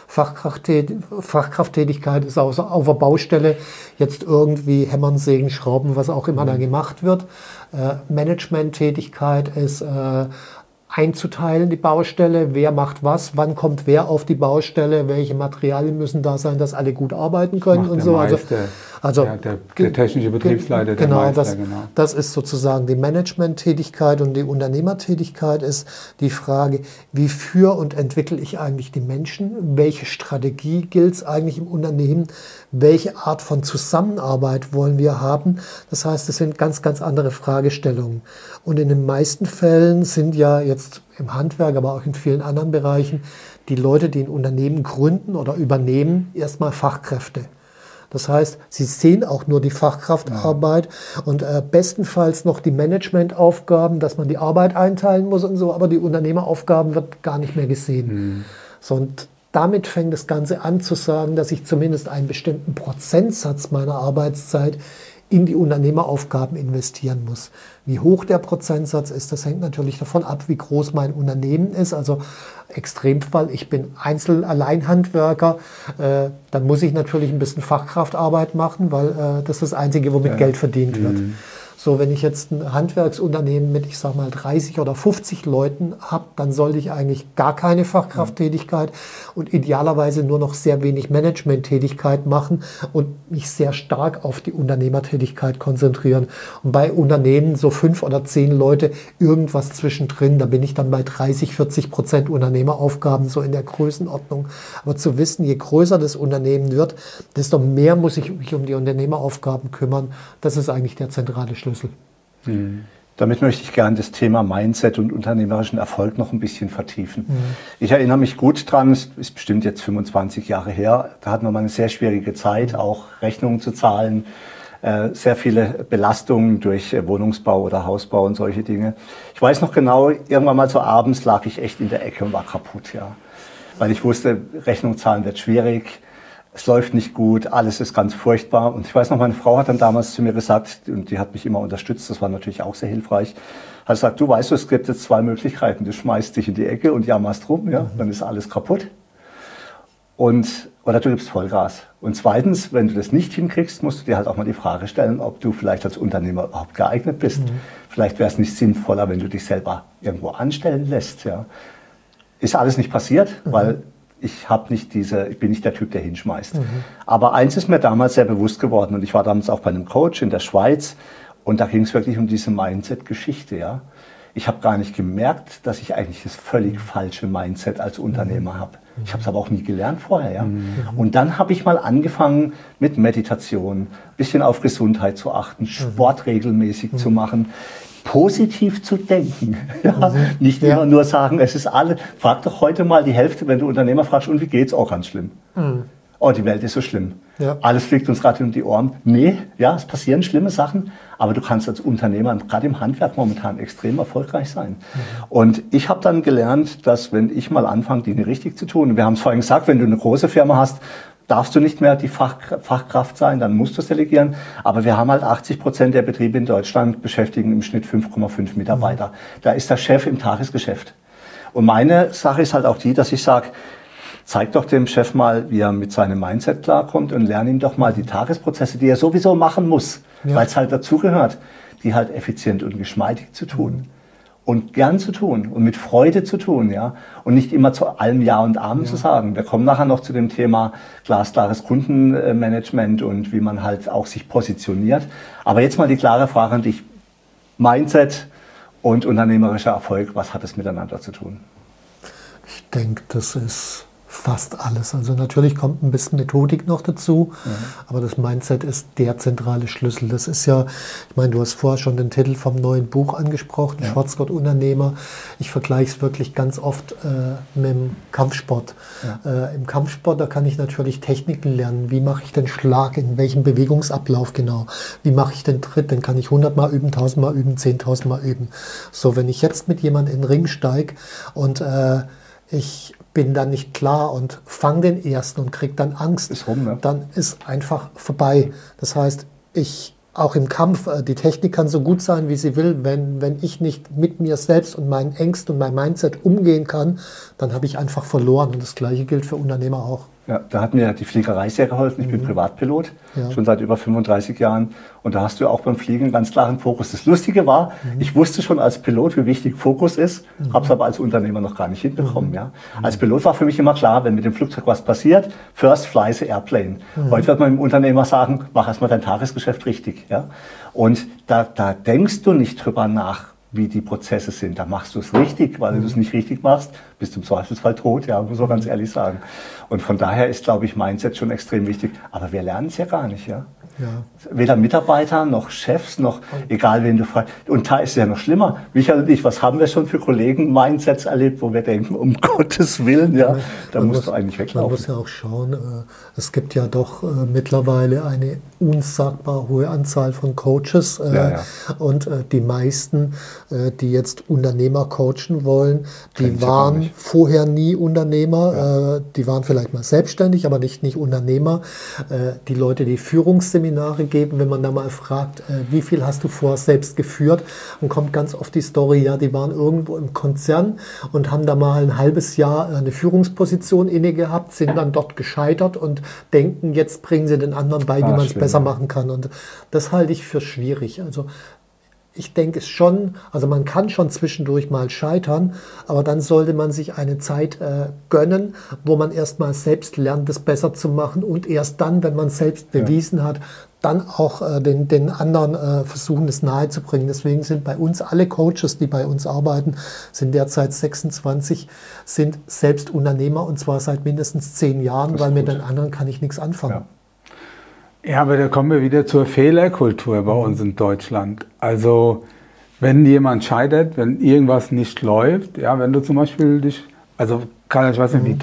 Fachkrafttätigkeit ist auf der Baustelle jetzt irgendwie hämmern, sägen, schrauben, was auch immer da gemacht wird. Managementtätigkeit ist einzuteilen, die Baustelle, wer macht was, wann kommt wer auf die Baustelle, welche Materialien müssen da sein, dass alle gut arbeiten können und so. Der technische Betriebsleiter, der Meister, genau. Das ist sozusagen die Managementtätigkeit und die Unternehmertätigkeit ist die Frage, wie führe und entwickle ich eigentlich die Menschen, welche Strategie gilt es eigentlich im Unternehmen, welche Art von Zusammenarbeit wollen wir haben. Das heißt, es sind ganz, ganz andere Fragestellungen. Und in den meisten Fällen sind ja jetzt im Handwerk, aber auch in vielen anderen Bereichen, die Leute, die ein Unternehmen gründen oder übernehmen, erstmal Fachkräfte. Das heißt, sie sehen auch nur die Fachkraftarbeit und bestenfalls noch die Managementaufgaben, dass man die Arbeit einteilen muss und so, aber die Unternehmeraufgaben wird gar nicht mehr gesehen. So, und damit fängt das Ganze an zu sagen, dass ich zumindest einen bestimmten Prozentsatz meiner Arbeitszeit in die Unternehmeraufgaben investieren muss. Wie hoch der Prozentsatz ist, das hängt natürlich davon ab, wie groß mein Unternehmen ist. Also Extremfall, ich bin Alleinhandwerker, dann muss ich natürlich ein bisschen Fachkraftarbeit machen, weil das ist das Einzige, womit Geld verdient wird. So, wenn ich jetzt ein Handwerksunternehmen mit, ich sag mal, 30 oder 50 Leuten habe, dann sollte ich eigentlich gar keine Fachkrafttätigkeit und idealerweise nur noch sehr wenig Managementtätigkeit machen und mich sehr stark auf die Unternehmertätigkeit konzentrieren. Und bei Unternehmen so 5 oder 10 Leute irgendwas zwischendrin, da bin ich dann bei 30-40% Unternehmeraufgaben, so in der Größenordnung. Aber zu wissen, je größer das Unternehmen wird, desto mehr muss ich mich um die Unternehmeraufgaben kümmern. Das ist eigentlich der zentrale Schlüssel. Damit möchte ich gerne das Thema Mindset und unternehmerischen Erfolg noch ein bisschen vertiefen. Ich erinnere mich gut dran, es ist bestimmt jetzt 25 Jahre her, da hatten wir mal eine sehr schwierige Zeit, auch Rechnungen zu zahlen, sehr viele Belastungen durch Wohnungsbau oder Hausbau und solche Dinge. Ich weiß noch genau, irgendwann mal so abends lag ich echt in der Ecke und war kaputt, ja. Weil ich wusste, Rechnung zahlen wird schwierig. Es läuft nicht gut, alles ist ganz furchtbar. Und ich weiß noch, meine Frau hat dann damals zu mir gesagt, und die hat mich immer unterstützt, das war natürlich auch sehr hilfreich, hat gesagt, du weißt, es gibt jetzt 2 Möglichkeiten. Du schmeißt dich in die Ecke und jammerst rum, ja, dann ist alles kaputt. Oder du gibst Vollgas. Und zweitens, wenn du das nicht hinkriegst, musst du dir halt auch mal die Frage stellen, ob du vielleicht als Unternehmer überhaupt geeignet bist. Vielleicht wäre es nicht sinnvoller, wenn du dich selber irgendwo anstellen lässt. Ja. Ist alles nicht passiert, weil ich bin nicht der Typ, der hinschmeißt. Aber eins ist mir damals sehr bewusst geworden und ich war damals auch bei einem Coach in der Schweiz und da ging es wirklich um diese Mindset-Geschichte. Ja. Ich habe gar nicht gemerkt, dass ich eigentlich das völlig falsche Mindset als Unternehmer habe. Ich habe es aber auch nie gelernt vorher. Ja. Und dann habe ich mal angefangen mit Meditation, ein bisschen auf Gesundheit zu achten, Sport regelmäßig zu machen, positiv zu denken. Ja? Nicht immer nur sagen, es ist alle. Frag doch heute mal die Hälfte, wenn du Unternehmer fragst, und wie geht's? Auch ganz schlimm. oh, die Welt ist so schlimm. Ja. Alles fliegt uns gerade um die Ohren. Nee, ja, es passieren schlimme Sachen, aber du kannst als Unternehmer, gerade im Handwerk momentan, extrem erfolgreich sein. Und ich habe dann gelernt, dass wenn ich mal anfange, Dinge richtig zu tun, wir haben es vorhin gesagt, wenn du eine große Firma hast, darfst du nicht mehr die Fachkraft sein, dann musst du es delegieren. Aber wir haben halt 80% der Betriebe in Deutschland beschäftigen im Schnitt 5,5 Mitarbeiter. Da ist der Chef im Tagesgeschäft. Und meine Sache ist halt auch die, dass ich sage, zeig doch dem Chef mal, wie er mit seinem Mindset klarkommt und lerne ihm doch mal die Tagesprozesse, die er sowieso machen muss, weil es halt dazugehört, die halt effizient und geschmeidig zu tun. Und gern zu tun und mit Freude zu tun, ja. Und nicht immer zu allem Ja und Amen zu sagen. Wir kommen nachher noch zu dem Thema glasklares Kundenmanagement und wie man halt auch sich positioniert. Aber jetzt mal die klare Frage an dich. Mindset und unternehmerischer Erfolg, was hat es miteinander zu tun? Ich denke, das ist fast alles. Also natürlich kommt ein bisschen Methodik noch dazu, aber das Mindset ist der zentrale Schlüssel. Das ist ja, ich meine, du hast vorher schon den Titel vom neuen Buch angesprochen, Schwarzgurt-Unternehmer. Ich vergleiche es wirklich ganz oft mit dem Kampfsport. Im Kampfsport, da kann ich natürlich Techniken lernen. Wie mache ich den Schlag, in welchem Bewegungsablauf genau? Wie mache ich den Tritt? Den kann ich 100 Mal üben, 1000 Mal üben, 10.000 Mal üben. So, wenn ich jetzt mit jemandem in den Ring steige und ich bin dann nicht klar und fange den ersten und kriege dann Angst, ist rum, ne? Dann ist einfach vorbei. Das heißt, auch im Kampf, die Technik kann so gut sein, wie sie will, wenn ich nicht mit mir selbst und meinen Ängsten und meinem Mindset umgehen kann, dann habe ich einfach verloren. Und das Gleiche gilt für Unternehmer auch. Ja, da hat mir die Fliegerei sehr geholfen. Ich bin Privatpilot, schon seit über 35 Jahren. Und da hast du auch beim Fliegen einen ganz klaren Fokus. Das Lustige war, ich wusste schon als Pilot, wie wichtig Fokus ist, habe es aber als Unternehmer noch gar nicht hinbekommen. Ja. Als Pilot war für mich immer klar, wenn mit dem Flugzeug was passiert, first fly the airplane. Heute wird man dem Unternehmer sagen, mach erstmal dein Tagesgeschäft richtig. Ja. Und da denkst du nicht drüber nach, wie die Prozesse sind. Da machst du es richtig, weil du es nicht richtig machst, bist du im Zweifelsfall tot, ja, muss man ganz ehrlich sagen. Und von daher ist, glaube ich, Mindset schon extrem wichtig. Aber wir lernen es ja gar nicht, ja. Weder Mitarbeiter noch Chefs noch egal wen du fragst. Und da ist es ja noch schlimmer. Michael und ich, was haben wir schon für Kollegen-Mindsets erlebt, wo wir denken, um Gottes Willen, ja, da musst du eigentlich weglaufen. Man muss ja auch schauen, es gibt ja doch mittlerweile eine unsagbar hohe Anzahl von Coaches und die meisten, die jetzt Unternehmer coachen wollen, die waren vorher nie Unternehmer, die waren vielleicht mal selbstständig, aber nicht Unternehmer. Die Leute, die Führungsseminare geben, wenn man da mal fragt, wie viel hast du vorher selbst geführt, dann kommt ganz oft die Story, ja, die waren irgendwo im Konzern und haben da mal ein halbes Jahr eine Führungsposition inne gehabt, sind dann dort gescheitert und denken, jetzt bringen sie den anderen bei, wie man es besser machen kann. Und das halte ich für schwierig. Also ich denke es schon, also man kann schon zwischendurch mal scheitern, aber dann sollte man sich eine Zeit gönnen, wo man erst mal selbst lernt, das besser zu machen und erst dann, wenn man es selbst bewiesen hat, dann auch den anderen versuchen, es nahezubringen. Deswegen sind bei uns alle Coaches, die bei uns arbeiten, sind derzeit 26, sind selbst Unternehmer und zwar seit mindestens 10 Jahren, weil mit den anderen kann ich nichts anfangen. Ja, aber da kommen wir wieder zur Fehlerkultur bei uns in Deutschland. Also wenn jemand scheitert, wenn irgendwas nicht läuft, ja, wenn du zum Beispiel also Karl, ich weiß nicht,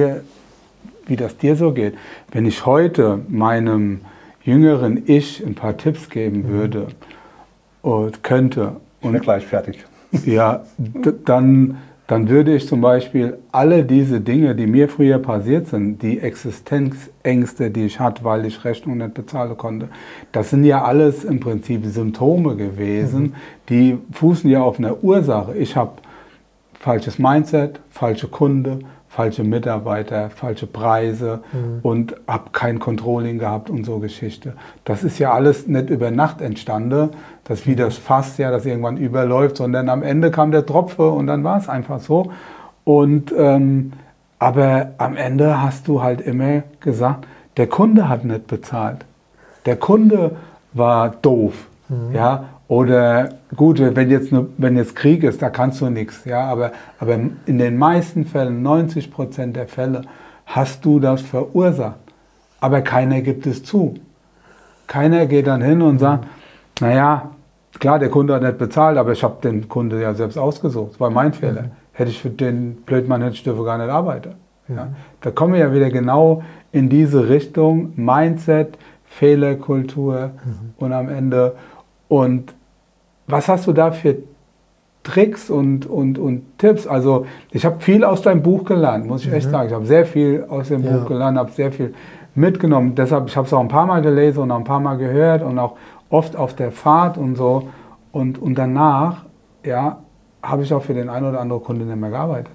wie das dir so geht. Wenn ich heute meinem jüngeren Ich ein paar Tipps geben würde und könnte. Ich bin gleich fertig. Ja, dann würde ich zum Beispiel alle diese Dinge, die mir früher passiert sind, die Existenzängste, die ich hatte, weil ich Rechnungen nicht bezahlen konnte, das sind ja alles im Prinzip Symptome gewesen, die fußen ja auf einer Ursache. Ich habe falsches Mindset, falsche Kunde, falsche Mitarbeiter, falsche Preise und habe kein Controlling gehabt und so Geschichte. Das ist ja alles nicht über Nacht entstanden, das wie das Fass, ja, das irgendwann überläuft, sondern am Ende kam der Tropfe und dann war es einfach so. Und aber am Ende hast du halt immer gesagt, der Kunde hat nicht bezahlt. Der Kunde war doof, ja. Oder gut, wenn jetzt Krieg ist, da kannst du nichts, ja, aber in den meisten Fällen, 90% der Fälle, hast du das verursacht. Aber keiner gibt es zu. Keiner geht dann hin und sagt, naja, klar, der Kunde hat nicht bezahlt, aber ich habe den Kunde ja selbst ausgesucht. Das war mein Fehler. Hätte ich für den Blödmann, hätte ich dürfen gar nicht arbeiten. Ja. Da kommen wir ja wieder genau in diese Richtung, Mindset, Fehlerkultur und am Ende. Und was hast du da für Tricks und Tipps? Also ich habe viel aus deinem Buch gelernt, muss ich echt sagen. Ich habe sehr viel aus dem Buch gelernt, habe sehr viel mitgenommen. Deshalb, ich habe es auch ein paar Mal gelesen und auch ein paar Mal gehört und auch oft auf der Fahrt und so. Und danach, ja, habe ich auch für den einen oder anderen Kunden nicht mehr gearbeitet.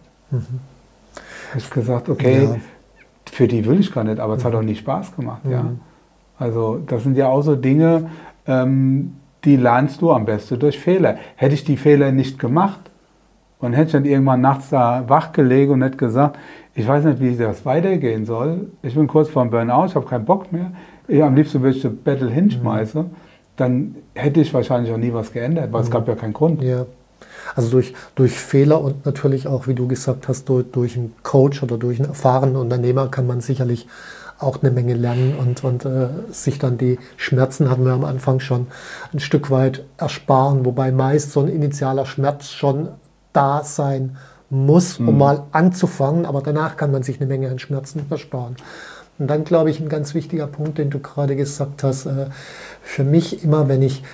Ich habe gesagt, okay, für die will ich gar nicht, aber es hat auch nie Spaß gemacht. Ja. Also das sind ja auch so Dinge, die lernst du am besten durch Fehler. Hätte ich die Fehler nicht gemacht und hätte ich dann irgendwann nachts da wach gelegen und hätte gesagt, ich weiß nicht, wie das weitergehen soll, ich bin kurz vor dem Burnout, ich habe keinen Bock mehr, am liebsten würde ich das Battle hinschmeißen, dann hätte ich wahrscheinlich auch nie was geändert, weil es gab ja keinen Grund. Ja. Also durch Fehler und natürlich auch, wie du gesagt hast, durch einen Coach oder durch einen erfahrenen Unternehmer kann man sicherlich auch eine Menge lernen und sich dann die Schmerzen, hatten wir am Anfang schon, ein Stück weit ersparen, wobei meist so ein initialer Schmerz schon da sein muss, um mal anzufangen, aber danach kann man sich eine Menge an Schmerzen ersparen. Und dann, glaube ich, ein ganz wichtiger Punkt, den du gerade gesagt hast, für mich immer, wenn ich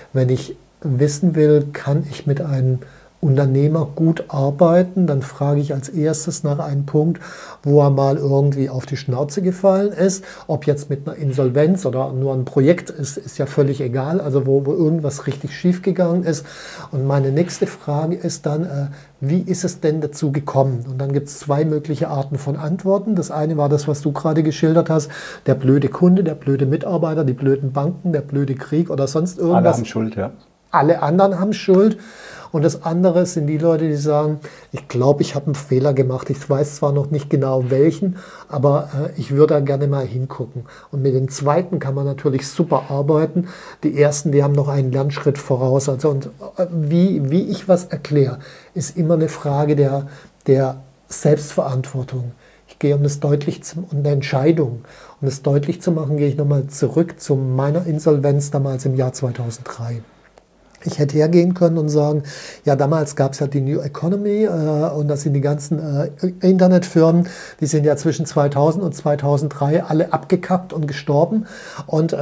wissen will, kann ich mit einem Unternehmer gut arbeiten, dann frage ich als erstes nach einem Punkt, wo er mal irgendwie auf die Schnauze gefallen ist. Ob jetzt mit einer Insolvenz oder nur ein Projekt ist ja völlig egal, also wo irgendwas richtig schief gegangen ist. Und meine nächste Frage ist dann, wie ist es denn dazu gekommen? Und dann gibt es zwei mögliche Arten von Antworten. Das eine war das, was du gerade geschildert hast, der blöde Kunde, der blöde Mitarbeiter, die blöden Banken, der blöde Krieg oder sonst irgendwas. Alle haben Schuld, ja. Alle anderen haben Schuld. Und das andere sind die Leute, die sagen, ich glaube, ich habe einen Fehler gemacht. Ich weiß zwar noch nicht genau welchen, aber ich würde da gerne mal hingucken. Und mit den zweiten kann man natürlich super arbeiten. Die ersten, die haben noch einen Lernschritt voraus. Also, und wie ich was erkläre, ist immer eine Frage der Selbstverantwortung. Ich gehe um eine Entscheidung. Um das deutlich zu machen, gehe ich nochmal zurück zu meiner Insolvenz damals im Jahr 2003. Ich hätte hergehen können und sagen, ja, damals gab es ja die New Economy und das sind die ganzen Internetfirmen, die sind ja zwischen 2000 und 2003 alle abgekackt und gestorben. Und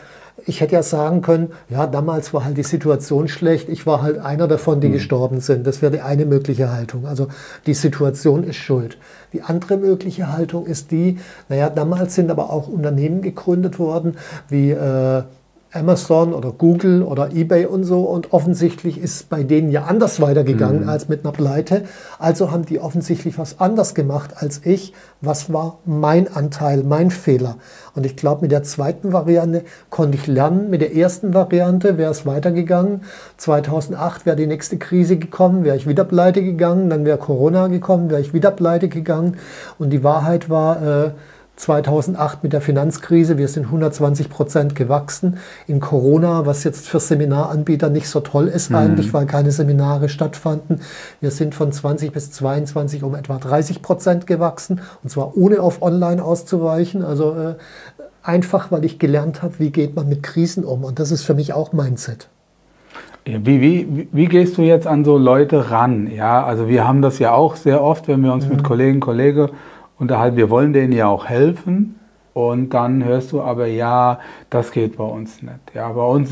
ich hätte ja sagen können, ja, damals war halt die Situation schlecht, ich war halt einer davon, die gestorben sind. Das wäre die eine mögliche Haltung. Also die Situation ist schuld. Die andere mögliche Haltung ist die, naja, damals sind aber auch Unternehmen gegründet worden, wie Amazon oder Google oder eBay und so, und offensichtlich ist es bei denen ja anders weitergegangen als mit einer Pleite. Also haben die offensichtlich was anders gemacht als ich. Was war mein Anteil, mein Fehler? Und ich glaube, mit der zweiten Variante konnte ich lernen. Mit der ersten Variante wäre es weitergegangen. 2008 wäre die nächste Krise gekommen, wäre ich wieder pleite gegangen. Dann wäre Corona gekommen, wäre ich wieder pleite gegangen. Und die Wahrheit war, 2008 mit der Finanzkrise, wir sind 120% gewachsen. In Corona, was jetzt für Seminaranbieter nicht so toll ist eigentlich, weil keine Seminare stattfanden. Wir sind von 20 bis 22 um etwa 30% gewachsen, und zwar ohne auf Online auszuweichen. Also einfach, weil ich gelernt habe, wie geht man mit Krisen um. Und das ist für mich auch Mindset. Wie gehst du jetzt an so Leute ran? Ja, also wir haben das ja auch sehr oft, wenn wir uns mit Kollegen unterhalten, wir wollen denen ja auch helfen, und dann hörst du aber, ja, das geht bei uns nicht. Ja, bei uns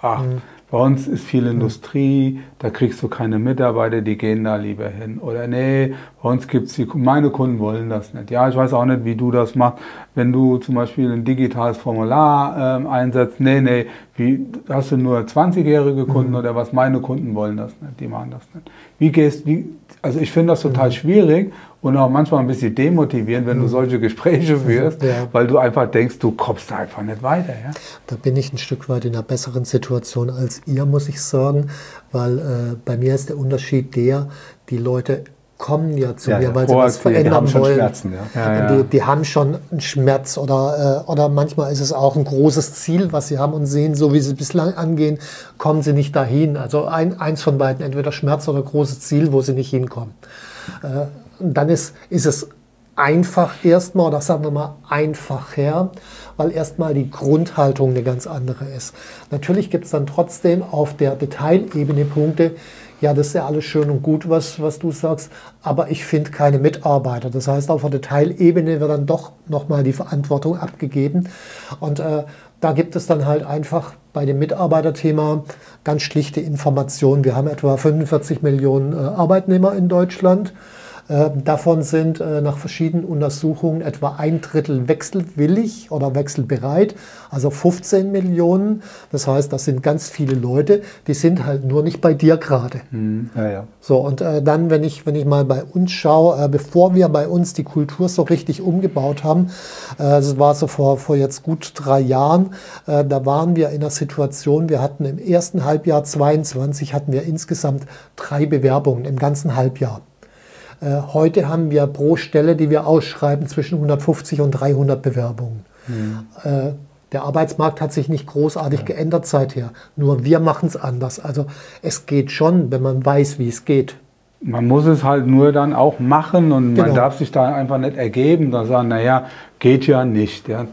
ist viel Industrie, da kriegst du keine Mitarbeiter, die gehen da lieber hin. Oder nee, bei uns gibt's meine Kunden wollen das nicht. Ja, ich weiß auch nicht, wie du das machst. Wenn du zum Beispiel ein digitales Formular einsetzt, hast du nur 20-jährige Kunden oder was? Meine Kunden wollen das nicht, die machen das nicht. Also ich finde das total schwierig und auch manchmal ein bisschen demotivierend, wenn du solche Gespräche führst, weil du einfach denkst, du kommst da einfach nicht weiter. Ja? Da bin ich ein Stück weit in einer besseren Situation als ihr, muss ich sagen, weil bei mir ist der Unterschied die Leute kommen ja zu mir, weil sie was verändern wollen. Schmerzen, die haben schon einen Schmerz oder manchmal ist es auch ein großes Ziel, was sie haben und sehen, so wie sie bislang angehen, kommen sie nicht dahin. Also eins von beiden, entweder Schmerz oder großes Ziel, wo sie nicht hinkommen. Und dann ist es einfach erstmal, oder sagen wir mal einfacher, weil erstmal die Grundhaltung eine ganz andere ist. Natürlich gibt es dann trotzdem auf der Detailebene Punkte, ja, das ist ja alles schön und gut, was du sagst, aber ich finde keine Mitarbeiter. Das heißt, auf der Detailebene wird dann doch nochmal die Verantwortung abgegeben. Und da gibt es dann halt einfach bei dem Mitarbeiterthema ganz schlichte Informationen. Wir haben etwa 45 Millionen Arbeitnehmer in Deutschland. Davon sind nach verschiedenen Untersuchungen etwa 1/3 wechselwillig oder wechselbereit, also 15 Millionen. Das heißt, das sind ganz viele Leute, die sind halt nur nicht bei dir gerade. Ja. So, und dann, wenn ich mal bei uns schaue, bevor wir bei uns die Kultur so richtig umgebaut haben, das war so vor jetzt gut 3 Jahren, da waren wir in einer Situation, wir hatten im ersten Halbjahr 22 hatten wir insgesamt 3 Bewerbungen im ganzen Halbjahr. Heute haben wir pro Stelle, die wir ausschreiben, zwischen 150 und 300 Bewerbungen. Der Arbeitsmarkt hat sich nicht großartig geändert seither. Nur wir machen es anders. Also es geht schon, wenn man weiß, wie es geht. Man muss es halt nur dann auch machen und man darf sich da einfach nicht ergeben und sagen, naja, geht ja nicht. Ja.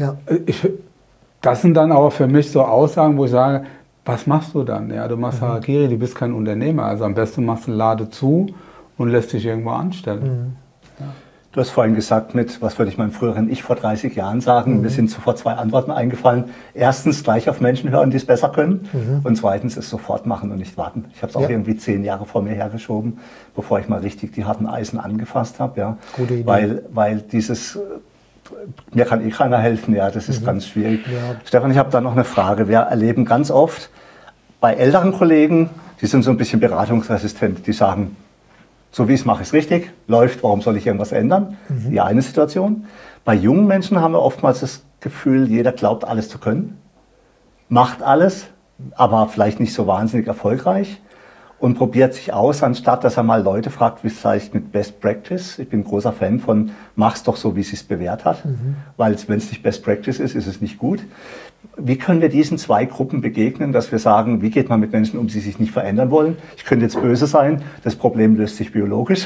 Das sind dann aber für mich so Aussagen, wo ich sage, was machst du dann? Ja, du machst Harakiri, du bist kein Unternehmer. Also am besten machst du einen Laden zu und lässt dich irgendwo anstellen. Ja. Du hast vorhin gesagt, was würde ich meinem früheren Ich vor 30 Jahren sagen? Mir sind sofort 2 Antworten eingefallen. Erstens, gleich auf Menschen hören, die es besser können. Und zweitens, es sofort machen und nicht warten. Ich habe es auch irgendwie 10 Jahre vor mir hergeschoben, bevor ich mal richtig die harten Eisen angefasst habe. Ja. Gute Idee. Weil dieses, mir kann keiner helfen, ja, das ist ganz schwierig. Ja. Stefan, ich habe da noch eine Frage. Wir erleben ganz oft bei älteren Kollegen, die sind so ein bisschen beratungsresistent, die sagen, so wie ich es mache, ist richtig, läuft, warum soll ich irgendwas ändern? Die eine Situation. Bei jungen Menschen haben wir oftmals das Gefühl, jeder glaubt, alles zu können, macht alles, aber vielleicht nicht so wahnsinnig erfolgreich und probiert sich aus, anstatt dass er mal Leute fragt, wie es vielleicht mit Best Practice. Ich bin ein großer Fan von, mach's doch so, wie es sich bewährt hat, weil wenn es nicht Best Practice ist, ist es nicht gut. Wie können wir diesen 2 Gruppen begegnen, dass wir sagen, wie geht man mit Menschen um, die sich nicht verändern wollen? Ich könnte jetzt böse sein, das Problem löst sich biologisch.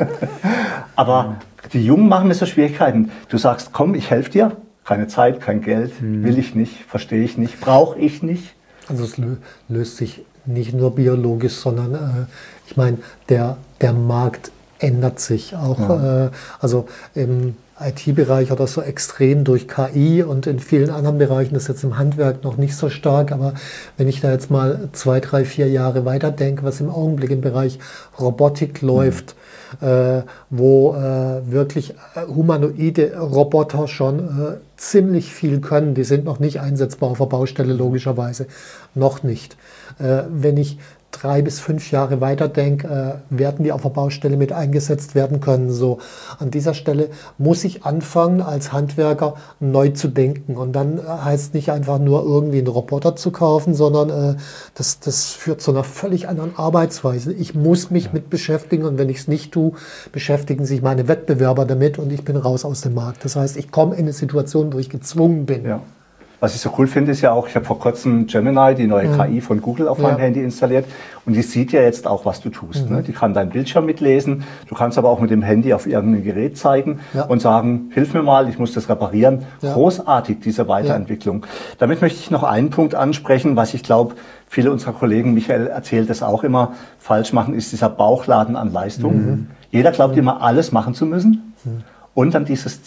Aber die Jungen machen mir so Schwierigkeiten. Du sagst, komm, ich helfe dir. Keine Zeit, kein Geld, will ich nicht, verstehe ich nicht, brauche ich nicht. Also es löst sich nicht nur biologisch, sondern ich meine, der Markt ändert sich auch. Also im IT-Bereich oder so extrem durch KI und in vielen anderen Bereichen, das ist jetzt im Handwerk noch nicht so stark, aber wenn ich da jetzt mal 2, 3, 4 Jahre weiter denke, was im Augenblick im Bereich Robotik läuft, wo wirklich humanoide Roboter schon ziemlich viel können, die sind noch nicht einsetzbar auf der Baustelle logischerweise, noch nicht. Wenn ich 3 bis 5 Jahre weiter denke, werden die auf der Baustelle mit eingesetzt werden können. So, an dieser Stelle muss ich anfangen, als Handwerker neu zu denken. Und dann heißt nicht einfach nur irgendwie einen Roboter zu kaufen, sondern das führt zu einer völlig anderen Arbeitsweise. Ich muss mich mit beschäftigen und wenn ich es nicht tue, beschäftigen sich meine Wettbewerber damit und ich bin raus aus dem Markt. Das heißt, ich komme in eine Situation, wo ich gezwungen bin. Ja. Was ich so cool finde, ist ja auch, ich habe vor kurzem Gemini, die neue KI von Google, auf meinem Handy installiert. Und die sieht ja jetzt auch, was du tust. Ne? Die kann deinen Bildschirm mitlesen. Du kannst aber auch mit dem Handy auf irgendein Gerät zeigen und sagen, hilf mir mal, ich muss das reparieren. Ja. Großartig, diese Weiterentwicklung. Ja. Damit möchte ich noch einen Punkt ansprechen, was ich glaube, viele unserer Kollegen, Michael erzählt das auch immer, falsch machen, ist dieser Bauchladen an Leistung. Jeder glaubt immer, alles machen zu müssen. Und dann dieses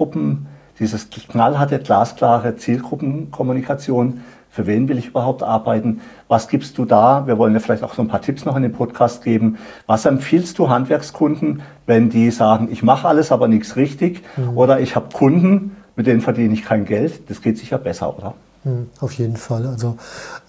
dieses knallharte, glasklare Zielgruppenkommunikation. Für wen will ich überhaupt arbeiten? Was gibst du da? Wir wollen ja vielleicht auch so ein paar Tipps noch in dem Podcast geben. Was empfiehlst du Handwerkskunden, wenn die sagen, ich mache alles, aber nichts richtig? Oder ich habe Kunden, mit denen verdiene ich kein Geld. Das geht sicher besser, oder? Auf jeden Fall. Also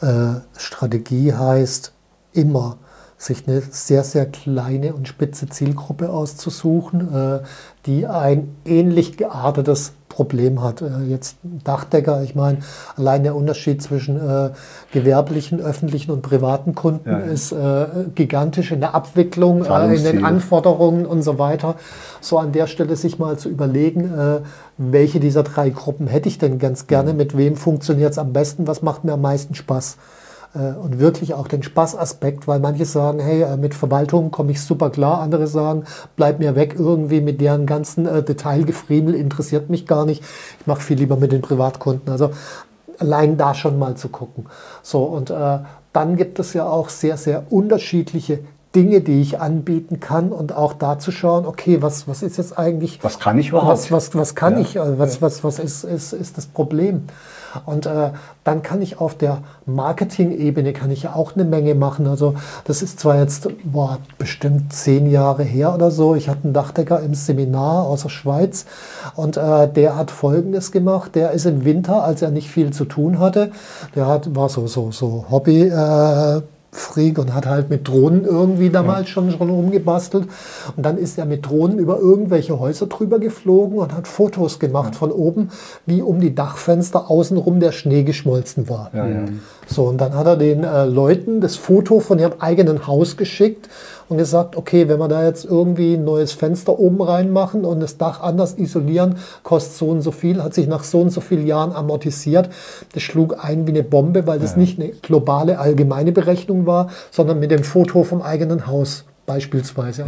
Strategie heißt immer, sich eine sehr, sehr kleine und spitze Zielgruppe auszusuchen, die ein ähnlich geartetes Problem hat. Jetzt Dachdecker, ich meine, allein der Unterschied zwischen gewerblichen, öffentlichen und privaten Kunden ist gigantisch in der Abwicklung, in den Anforderungen und so weiter. So an der Stelle sich mal zu überlegen, welche dieser 3 Gruppen hätte ich denn ganz gerne, mit wem funktioniert es am besten, was macht mir am meisten Spaß. Und wirklich auch den Spaßaspekt, weil manche sagen, hey, mit Verwaltung komme ich super klar, andere sagen, bleib mir weg, irgendwie mit deren ganzen Detailgefriemel interessiert mich gar nicht, ich mache viel lieber mit den Privatkunden. Also allein da schon mal zu gucken. So, und dann gibt es ja auch sehr, sehr unterschiedliche Dinge, die ich anbieten kann und auch da zu schauen, okay, was ist jetzt eigentlich... Was kann ich überhaupt? Was kann ich? Was ist das Problem? Und dann kann ich auf der Marketing-Ebene kann ich ja auch eine Menge machen. Also das ist zwar jetzt bestimmt 10 Jahre her oder so. Ich hatte einen Dachdecker im Seminar aus der Schweiz und der hat Folgendes gemacht. Der ist im Winter, als er nicht viel zu tun hatte, war so Hobby Freak und hat halt mit Drohnen irgendwie damals schon rumgebastelt. Und dann ist er mit Drohnen über irgendwelche Häuser drüber geflogen und hat Fotos gemacht von oben, wie um die Dachfenster außenrum der Schnee geschmolzen war. Ja, ja. So, und dann hat er den Leuten das Foto von ihrem eigenen Haus geschickt und gesagt, okay, wenn wir da jetzt irgendwie ein neues Fenster oben reinmachen und das Dach anders isolieren, kostet so und so viel, hat sich nach so und so vielen Jahren amortisiert. Das schlug ein wie eine Bombe, weil das nicht eine globale, allgemeine Berechnung war, sondern mit dem Foto vom eigenen Haus beispielsweise.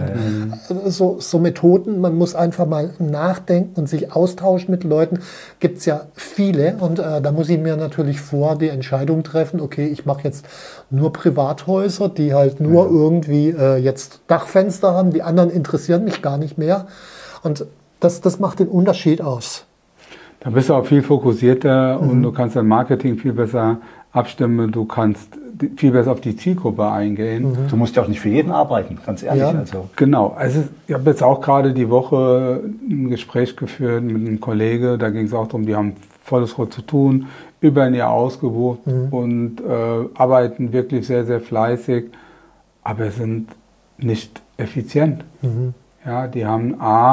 So Methoden, man muss einfach mal nachdenken und sich austauschen mit Leuten, gibt es ja viele und da muss ich mir natürlich die Entscheidung treffen, okay, ich mache jetzt nur Privathäuser, die halt nur irgendwie jetzt Dachfenster haben, die anderen interessieren mich gar nicht mehr und das macht den Unterschied aus. Da bist du auch viel fokussierter und du kannst dein Marketing viel besser abstimmen, du kannst viel besser auf die Zielgruppe eingehen. Du musst ja auch nicht für jeden arbeiten, ganz ehrlich. Ja. Also. Genau, ich habe jetzt auch gerade die Woche ein Gespräch geführt mit einem Kollegen, da ging es auch darum, die haben volles Rot zu tun, über ein Jahr ausgebucht und arbeiten wirklich sehr, sehr fleißig, aber sind nicht effizient. Ja, die haben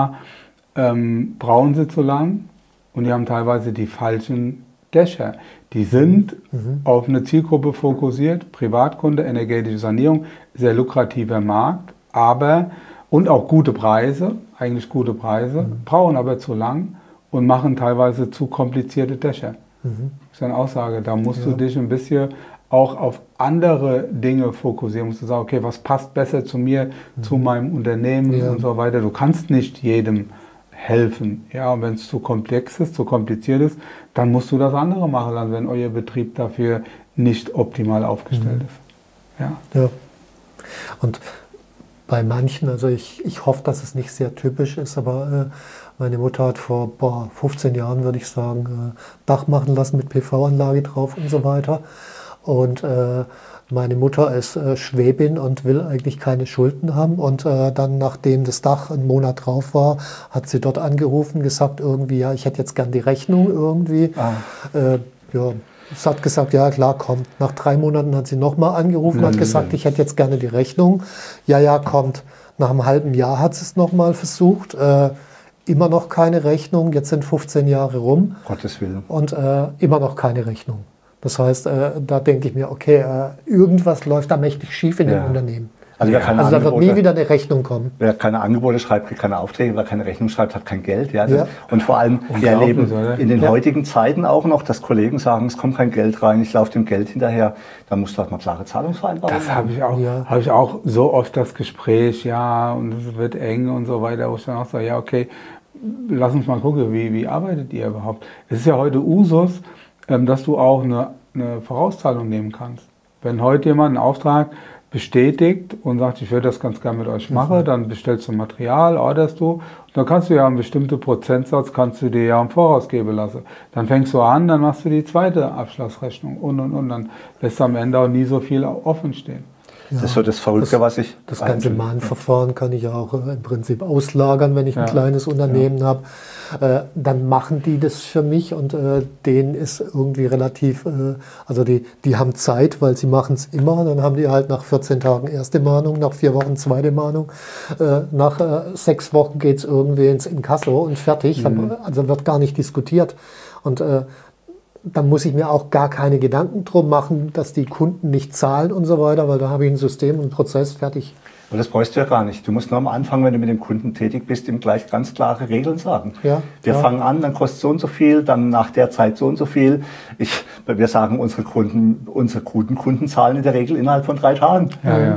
brauchen sie zu lang und die haben teilweise die falschen Dächer. Die sind auf eine Zielgruppe fokussiert, Privatkunde, energetische Sanierung, sehr lukrativer Markt, und auch gute Preise, eigentlich gute Preise, brauchen aber zu lang und machen teilweise zu komplizierte Dächer. Das ist eine Aussage, da musst du dich ein bisschen auch auf andere Dinge fokussieren, musst du sagen, okay, was passt besser zu mir, zu meinem Unternehmen und so weiter. Du kannst nicht jedem helfen. Ja, und wenn es zu komplex ist, zu kompliziert ist, dann musst du das andere machen, dann, wenn euer Betrieb dafür nicht optimal aufgestellt ist. Ja. Und bei manchen, also ich hoffe, dass es nicht sehr typisch ist, aber meine Mutter hat vor 15 Jahren, würde ich sagen, Dach machen lassen mit PV-Anlage drauf und so weiter. Und meine Mutter ist Schwäbin und will eigentlich keine Schulden haben. Und dann, nachdem das Dach einen Monat drauf war, hat sie dort angerufen, gesagt irgendwie, ja, ich hätte jetzt gern die Rechnung irgendwie. Es hat gesagt, ja klar, kommt. Nach 3 Monaten hat sie nochmal angerufen, hat gesagt, ich hätte jetzt gerne die Rechnung. Ja, kommt. Nach einem halben Jahr hat sie es nochmal versucht. Immer noch keine Rechnung. Jetzt sind 15 Jahre rum. Gottes Willen. Und immer noch keine Rechnung. Das heißt, da denke ich mir, okay, irgendwas läuft da mächtig schief in dem Unternehmen. Also da wird nie wieder eine Rechnung kommen. Wer keine Angebote schreibt, kriegt keine Aufträge. Wer keine Rechnung schreibt, hat kein Geld. Ja? Und vor allem, wir erleben in den heutigen Zeiten auch noch, dass Kollegen sagen, es kommt kein Geld rein, ich laufe dem Geld hinterher. Da musst du halt mal klare Zahlungsvereinbarungen machen. Das habe ich auch so oft das Gespräch, und es wird eng und so weiter, wo ich dann auch sage, ja okay, lass uns mal gucken, wie arbeitet ihr überhaupt? Es ist ja heute Usus, dass du auch eine Vorauszahlung nehmen kannst. Wenn heute jemand einen Auftrag bestätigt und sagt, ich würde das ganz gerne mit euch machen, dann bestellst du Material, orderst du, und dann kannst du ja einen bestimmten Prozentsatz, kannst du dir ja im Voraus geben lassen. Dann fängst du an, dann machst du die zweite Abschlussrechnung und dann lässt du am Ende auch nie so viel offen stehen. Ja, das ist so das Verrückte, was ich... Das ganze Mahnverfahren kann ich auch im Prinzip auslagern, wenn ich ein kleines Unternehmen habe. Dann machen die das für mich und denen ist irgendwie relativ... also die haben Zeit, weil sie machen es immer. Dann haben die halt nach 14 Tagen erste Mahnung, nach 4 Wochen zweite Mahnung. Nach 6 Wochen geht es irgendwie ins Inkasso und fertig. Also wird gar nicht diskutiert. Und dann muss ich mir auch gar keine Gedanken drum machen, dass die Kunden nicht zahlen und so weiter, weil da habe ich ein System, einen Prozess, fertig. Aber das brauchst du ja gar nicht. Du musst nur am Anfang, wenn du mit dem Kunden tätig bist, ihm gleich ganz klare Regeln sagen. Wir fangen an, dann kostet so und so viel, dann nach der Zeit so und so viel. Wir sagen, unsere guten Kunden zahlen in der Regel innerhalb von 3 Tagen.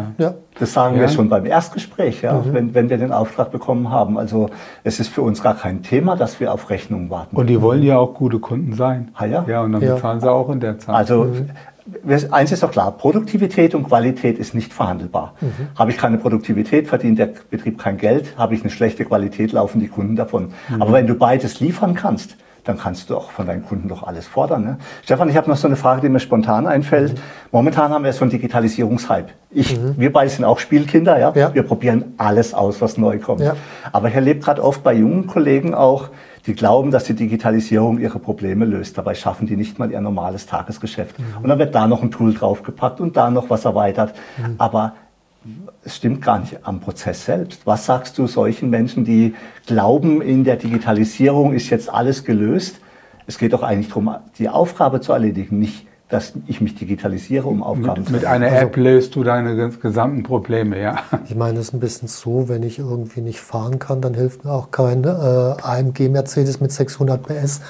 Das sagen wir schon beim Erstgespräch, wenn wir den Auftrag bekommen haben. Also es ist für uns gar kein Thema, dass wir auf Rechnungen warten. Und die wollen ja auch gute Kunden sein. Ja, und dann bezahlen sie auch in der Zeit. Also eins ist doch klar, Produktivität und Qualität ist nicht verhandelbar. Habe ich keine Produktivität, verdient der Betrieb kein Geld, habe ich eine schlechte Qualität, laufen die Kunden davon. Aber wenn du beides liefern kannst, dann kannst du auch von deinen Kunden doch alles fordern. Ne? Stefan, ich habe noch so eine Frage, die mir spontan einfällt. Momentan haben wir so einen Digitalisierungshype. Wir beide sind auch Spielkinder, ja? Ja. Wir probieren alles aus, was neu kommt. Ja. Aber ich erlebe gerade oft bei jungen Kollegen auch, die glauben, dass die Digitalisierung ihre Probleme löst. Dabei schaffen die nicht mal ihr normales Tagesgeschäft. Und dann wird da noch ein Tool draufgepackt und da noch was erweitert. Aber es stimmt gar nicht am Prozess selbst. Was sagst du solchen Menschen, die glauben, in der Digitalisierung ist jetzt alles gelöst? Es geht doch eigentlich darum, die Aufgabe zu erledigen, nicht, dass ich mich digitalisiere, um Aufgaben zu erledigen. Mit einer App löst du deine gesamten Probleme, ja. Ich meine, es ist ein bisschen so, wenn ich irgendwie nicht fahren kann, dann hilft mir auch kein AMG Mercedes mit 600 PS.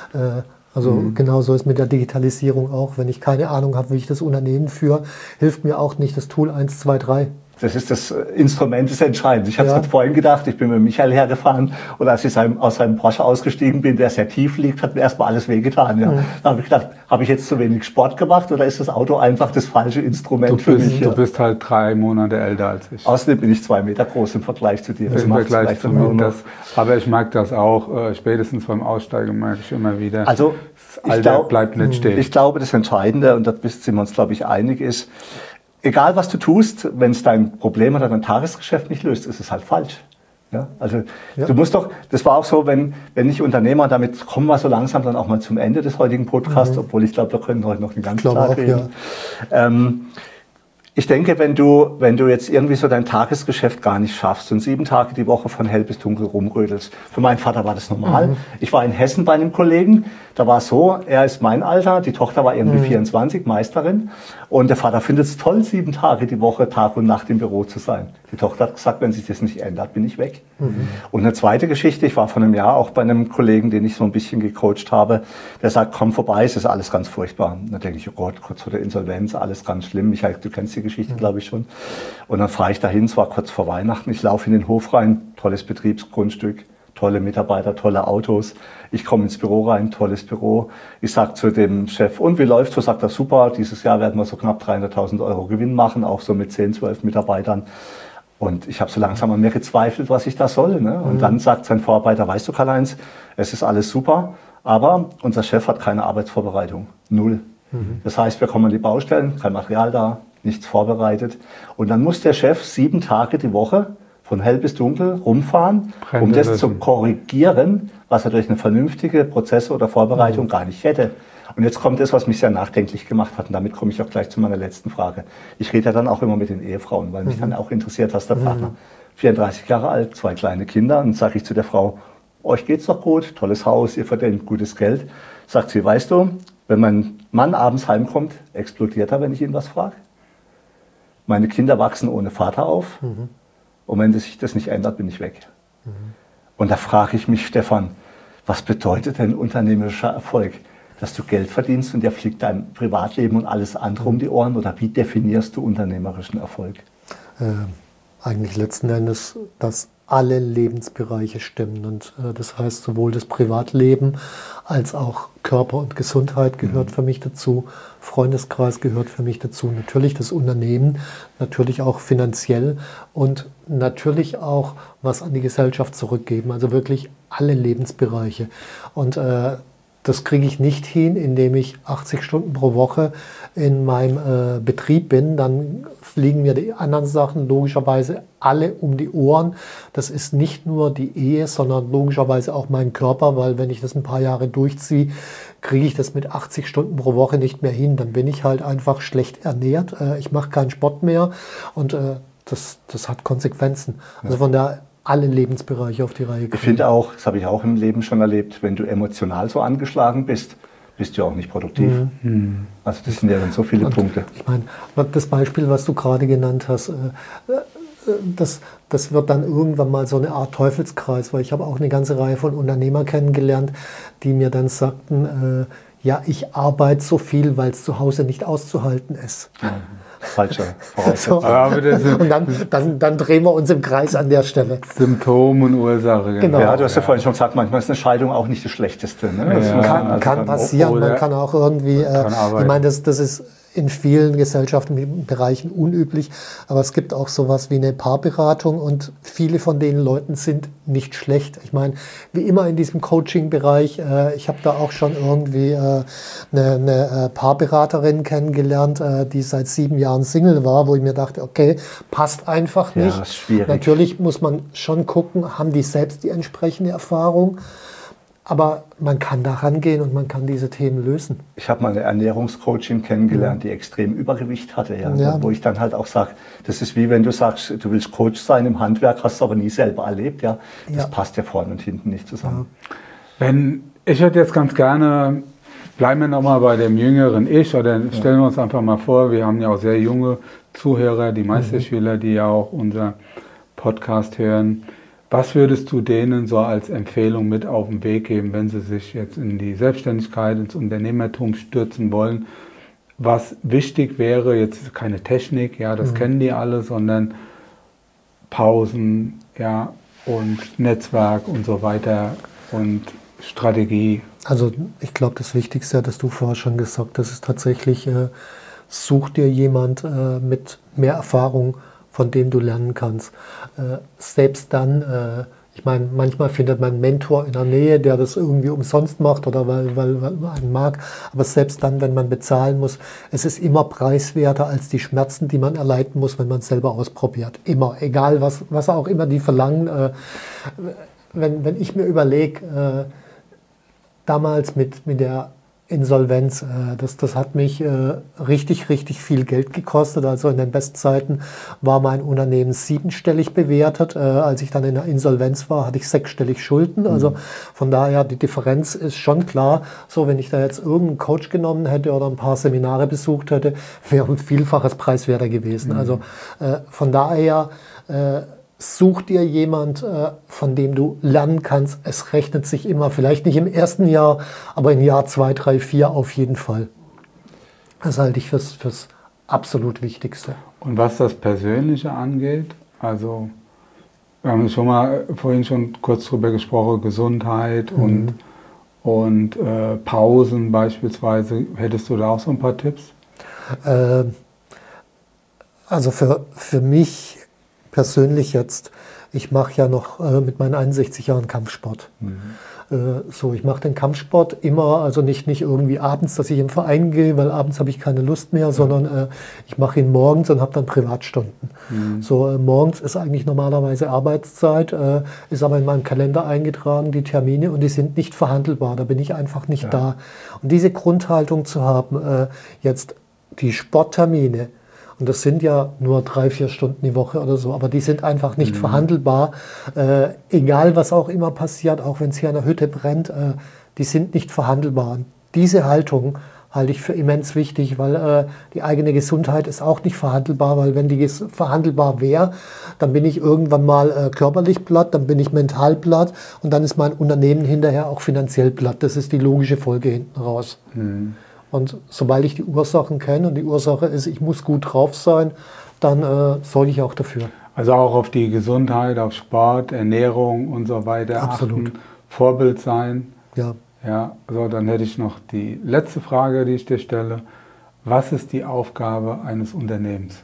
Genauso ist mit der Digitalisierung auch. Wenn ich keine Ahnung habe, wie ich das Unternehmen führe, hilft mir auch nicht das Tool 1, 2, 3. Das ist das Instrument, das entscheidend. Ich habe es vorhin gedacht, ich bin mit Michael hergefahren und als ich aus seinem Porsche ausgestiegen bin, der sehr tief liegt, hat mir erstmal alles wehgetan. Ja. Da habe ich gedacht, habe ich jetzt zu wenig Sport gemacht oder ist das Auto einfach das falsche Instrument für mich? Du bist halt 3 Monate älter als ich. Außerdem bin ich 2 Meter groß im Vergleich zu dir. Aber ich mag das auch, spätestens beim Aussteigen merke ich immer wieder. Also bleibt nicht stehen. Ich glaube, das Entscheidende, und da sind wir uns, glaube ich, einig, ist, egal was du tust, wenn es dein Problem oder dein Tagesgeschäft nicht löst, ist es halt falsch. Ja? Also du musst doch, das war auch so, wenn ich Unternehmer, damit kommen wir so langsam dann auch mal zum Ende des heutigen Podcasts, obwohl ich glaube, wir können heute noch den ganzen Tag reden. Ja. Ich denke, wenn du jetzt irgendwie so dein Tagesgeschäft gar nicht schaffst und 7 Tage die Woche von hell bis dunkel rumrödelst. Für meinen Vater war das normal. Ich war in Hessen bei einem Kollegen, da war es so, er ist mein Alter, die Tochter war irgendwie 24, Meisterin. Und der Vater findet es toll, 7 Tage die Woche, Tag und Nacht im Büro zu sein. Die Tochter hat gesagt, wenn sich das nicht ändert, bin ich weg. Und eine zweite Geschichte, ich war vor einem Jahr auch bei einem Kollegen, den ich so ein bisschen gecoacht habe, der sagt, komm vorbei, es ist alles ganz furchtbar. Und dann denke ich, oh Gott, kurz vor der Insolvenz, alles ganz schlimm. Michael, du kennst die Geschichte, glaube ich, schon. Und dann fahre ich dahin, es war kurz vor Weihnachten, ich laufe in den Hof rein, tolles Betriebsgrundstück, tolle Mitarbeiter, tolle Autos. Ich komme ins Büro rein, tolles Büro. Ich sage zu dem Chef, und wie läuft's? So sagt er, super, dieses Jahr werden wir so knapp 300.000 € Gewinn machen, auch so mit 10, 12 Mitarbeitern. Und ich habe so langsam an mir gezweifelt, was ich da soll. Ne? Und dann sagt sein Vorarbeiter, weißt du, Karl-Heinz, es ist alles super, aber unser Chef hat keine Arbeitsvorbereitung. 0. Das heißt, wir kommen an die Baustellen, kein Material da, nichts vorbereitet. Und dann muss der Chef 7 Tage die Woche von hell bis dunkel rumfahren, um das zu korrigieren, was er durch eine vernünftige Prozesse oder Vorbereitung gar nicht hätte. Und jetzt kommt das, was mich sehr nachdenklich gemacht hat. Und damit komme ich auch gleich zu meiner letzten Frage. Ich rede ja dann auch immer mit den Ehefrauen, weil mich dann auch interessiert, was der Partner. 34 Jahre alt, 2 kleine Kinder. Und sage ich zu der Frau, euch geht's doch gut, tolles Haus, ihr verdient gutes Geld. Sagt sie, weißt du, wenn mein Mann abends heimkommt, explodiert er, wenn ich ihn was frage. Meine Kinder wachsen ohne Vater auf. Und wenn sich das nicht ändert, bin ich weg. Und da frage ich mich, Stefan, was bedeutet denn unternehmerischer Erfolg? Dass du Geld verdienst und dir fliegt dein Privatleben und alles andere um die Ohren? Oder wie definierst du unternehmerischen Erfolg? Eigentlich letzten Endes, dass alle Lebensbereiche stimmen. Und das heißt, sowohl das Privatleben als auch Körper und Gesundheit gehört für mich dazu. Freundeskreis gehört für mich dazu. Natürlich das Unternehmen, natürlich auch finanziell und natürlich auch was an die Gesellschaft zurückgeben. Also wirklich alle Lebensbereiche. Und das kriege ich nicht hin, indem ich 80 Stunden pro Woche in meinem Betrieb bin. Dann fliegen mir die anderen Sachen logischerweise alle um die Ohren. Das ist nicht nur die Ehe, sondern logischerweise auch mein Körper, weil wenn ich das ein paar Jahre durchziehe, kriege ich das mit 80 Stunden pro Woche nicht mehr hin. Dann bin ich halt einfach schlecht ernährt. Ich mache keinen Sport mehr und das hat Konsequenzen. Also von daher alle Lebensbereiche auf die Reihe kriegen. Ich finde auch, das habe ich auch im Leben schon erlebt, wenn du emotional so angeschlagen bist, bist du auch nicht produktiv. Also das sind ja dann so viele Punkte. Ich meine, das Beispiel, was du gerade genannt hast, das wird dann irgendwann mal so eine Art Teufelskreis, weil ich habe auch eine ganze Reihe von Unternehmern kennengelernt, die mir dann sagten, ja, ich arbeite so viel, weil es zu Hause nicht auszuhalten ist. Falsche Voraussetzung. So. Und dann drehen wir uns im Kreis an der Stelle. Symptom und Ursache. Genau. Ja, du hast ja vorhin schon gesagt, manchmal ist eine Scheidung auch nicht das Schlechteste. Ne? Kann passieren. Man kann auch irgendwie, ich meine, das ist in vielen gesellschaftlichen Bereichen unüblich, aber es gibt auch sowas wie eine Paarberatung und viele von den Leuten sind nicht schlecht. Ich meine, wie immer in diesem Coaching-Bereich, ich habe da auch schon irgendwie eine Paarberaterin kennengelernt, die seit 7 Jahren Single war, wo ich mir dachte, okay, passt einfach nicht. Ja, ist schwierig. Natürlich muss man schon gucken, haben die selbst die entsprechende Erfahrung? Aber man kann da rangehen und man kann diese Themen lösen. Ich habe mal eine Ernährungscoachin kennengelernt, die extrem Übergewicht hatte. Ja. Wo ich dann halt auch sage, das ist wie wenn du sagst, du willst Coach sein im Handwerk, hast du aber nie selber erlebt. Ja. Das passt ja vorne und hinten nicht zusammen. Ja. Ich hätte jetzt ganz gerne, bleiben wir nochmal bei dem jüngeren Ich, oder stellen wir uns einfach mal vor, wir haben ja auch sehr junge Zuhörer, die Meisterschüler, die ja auch unser Podcast hören. Was würdest du denen so als Empfehlung mit auf den Weg geben, wenn sie sich jetzt in die Selbstständigkeit, ins Unternehmertum stürzen wollen? Was wichtig wäre, jetzt keine Technik, ja, das kennen die alle, sondern Pausen, ja, und Netzwerk und so weiter und Strategie. Also ich glaube, das Wichtigste, das du vorher schon gesagt hast, ist tatsächlich, such dir jemand mit mehr Erfahrung, von dem du lernen kannst. Selbst dann, ich meine, manchmal findet man einen Mentor in der Nähe, der das irgendwie umsonst macht oder weil man einen mag, aber selbst dann, wenn man bezahlen muss, es ist immer preiswerter als die Schmerzen, die man erleiden muss, wenn man es selber ausprobiert. Immer, egal was auch immer die verlangen. Wenn ich mir überlege, damals mit der Insolvenz, das hat mich richtig viel Geld gekostet. Also in den Bestzeiten war mein Unternehmen 7-stellig bewertet. Als ich dann in der Insolvenz war, hatte ich 6-stellig Schulden. Also von daher, die Differenz ist schon klar. So, wenn ich da jetzt irgendeinen Coach genommen hätte oder ein paar Seminare besucht hätte, wäre ein Vielfaches preiswerter gewesen. Also von daher, such dir jemand, von dem du lernen kannst. Es rechnet sich immer, vielleicht nicht im ersten Jahr, aber im Jahr 2, 3, 4 auf jeden Fall. Das halte ich fürs absolut Wichtigste. Und was das Persönliche angeht, also wir haben vorhin schon kurz drüber gesprochen, Gesundheit und Pausen beispielsweise. Hättest du da auch so ein paar Tipps? Also für mich persönlich jetzt, ich mache ja noch mit meinen 61 Jahren Kampfsport. Ich mache den Kampfsport immer, also nicht irgendwie abends, dass ich im Verein gehe, weil abends habe ich keine Lust mehr, sondern ich mache ihn morgens und habe dann Privatstunden. Morgens ist eigentlich normalerweise Arbeitszeit, ist aber in meinem Kalender eingetragen, die Termine, und die sind nicht verhandelbar, da bin ich einfach nicht da. Und diese Grundhaltung zu haben, jetzt die Sporttermine, und das sind ja nur 3, 4 Stunden die Woche oder so, aber die sind einfach nicht verhandelbar. Egal, was auch immer passiert, auch wenn es hier an der Hütte brennt, die sind nicht verhandelbar. Und diese Haltung halte ich für immens wichtig, weil die eigene Gesundheit ist auch nicht verhandelbar, weil wenn die verhandelbar wäre, dann bin ich irgendwann mal körperlich platt, dann bin ich mental platt und dann ist mein Unternehmen hinterher auch finanziell platt. Das ist die logische Folge hinten raus. Und sobald ich die Ursachen kenne und die Ursache ist, ich muss gut drauf sein, dann sorge ich auch dafür. Also auch auf die Gesundheit, auf Sport, Ernährung und so weiter Absolut. achten, Vorbild sein. Ja. Ja, so dann hätte ich noch die letzte Frage, die ich dir stelle. Was ist die Aufgabe eines Unternehmens?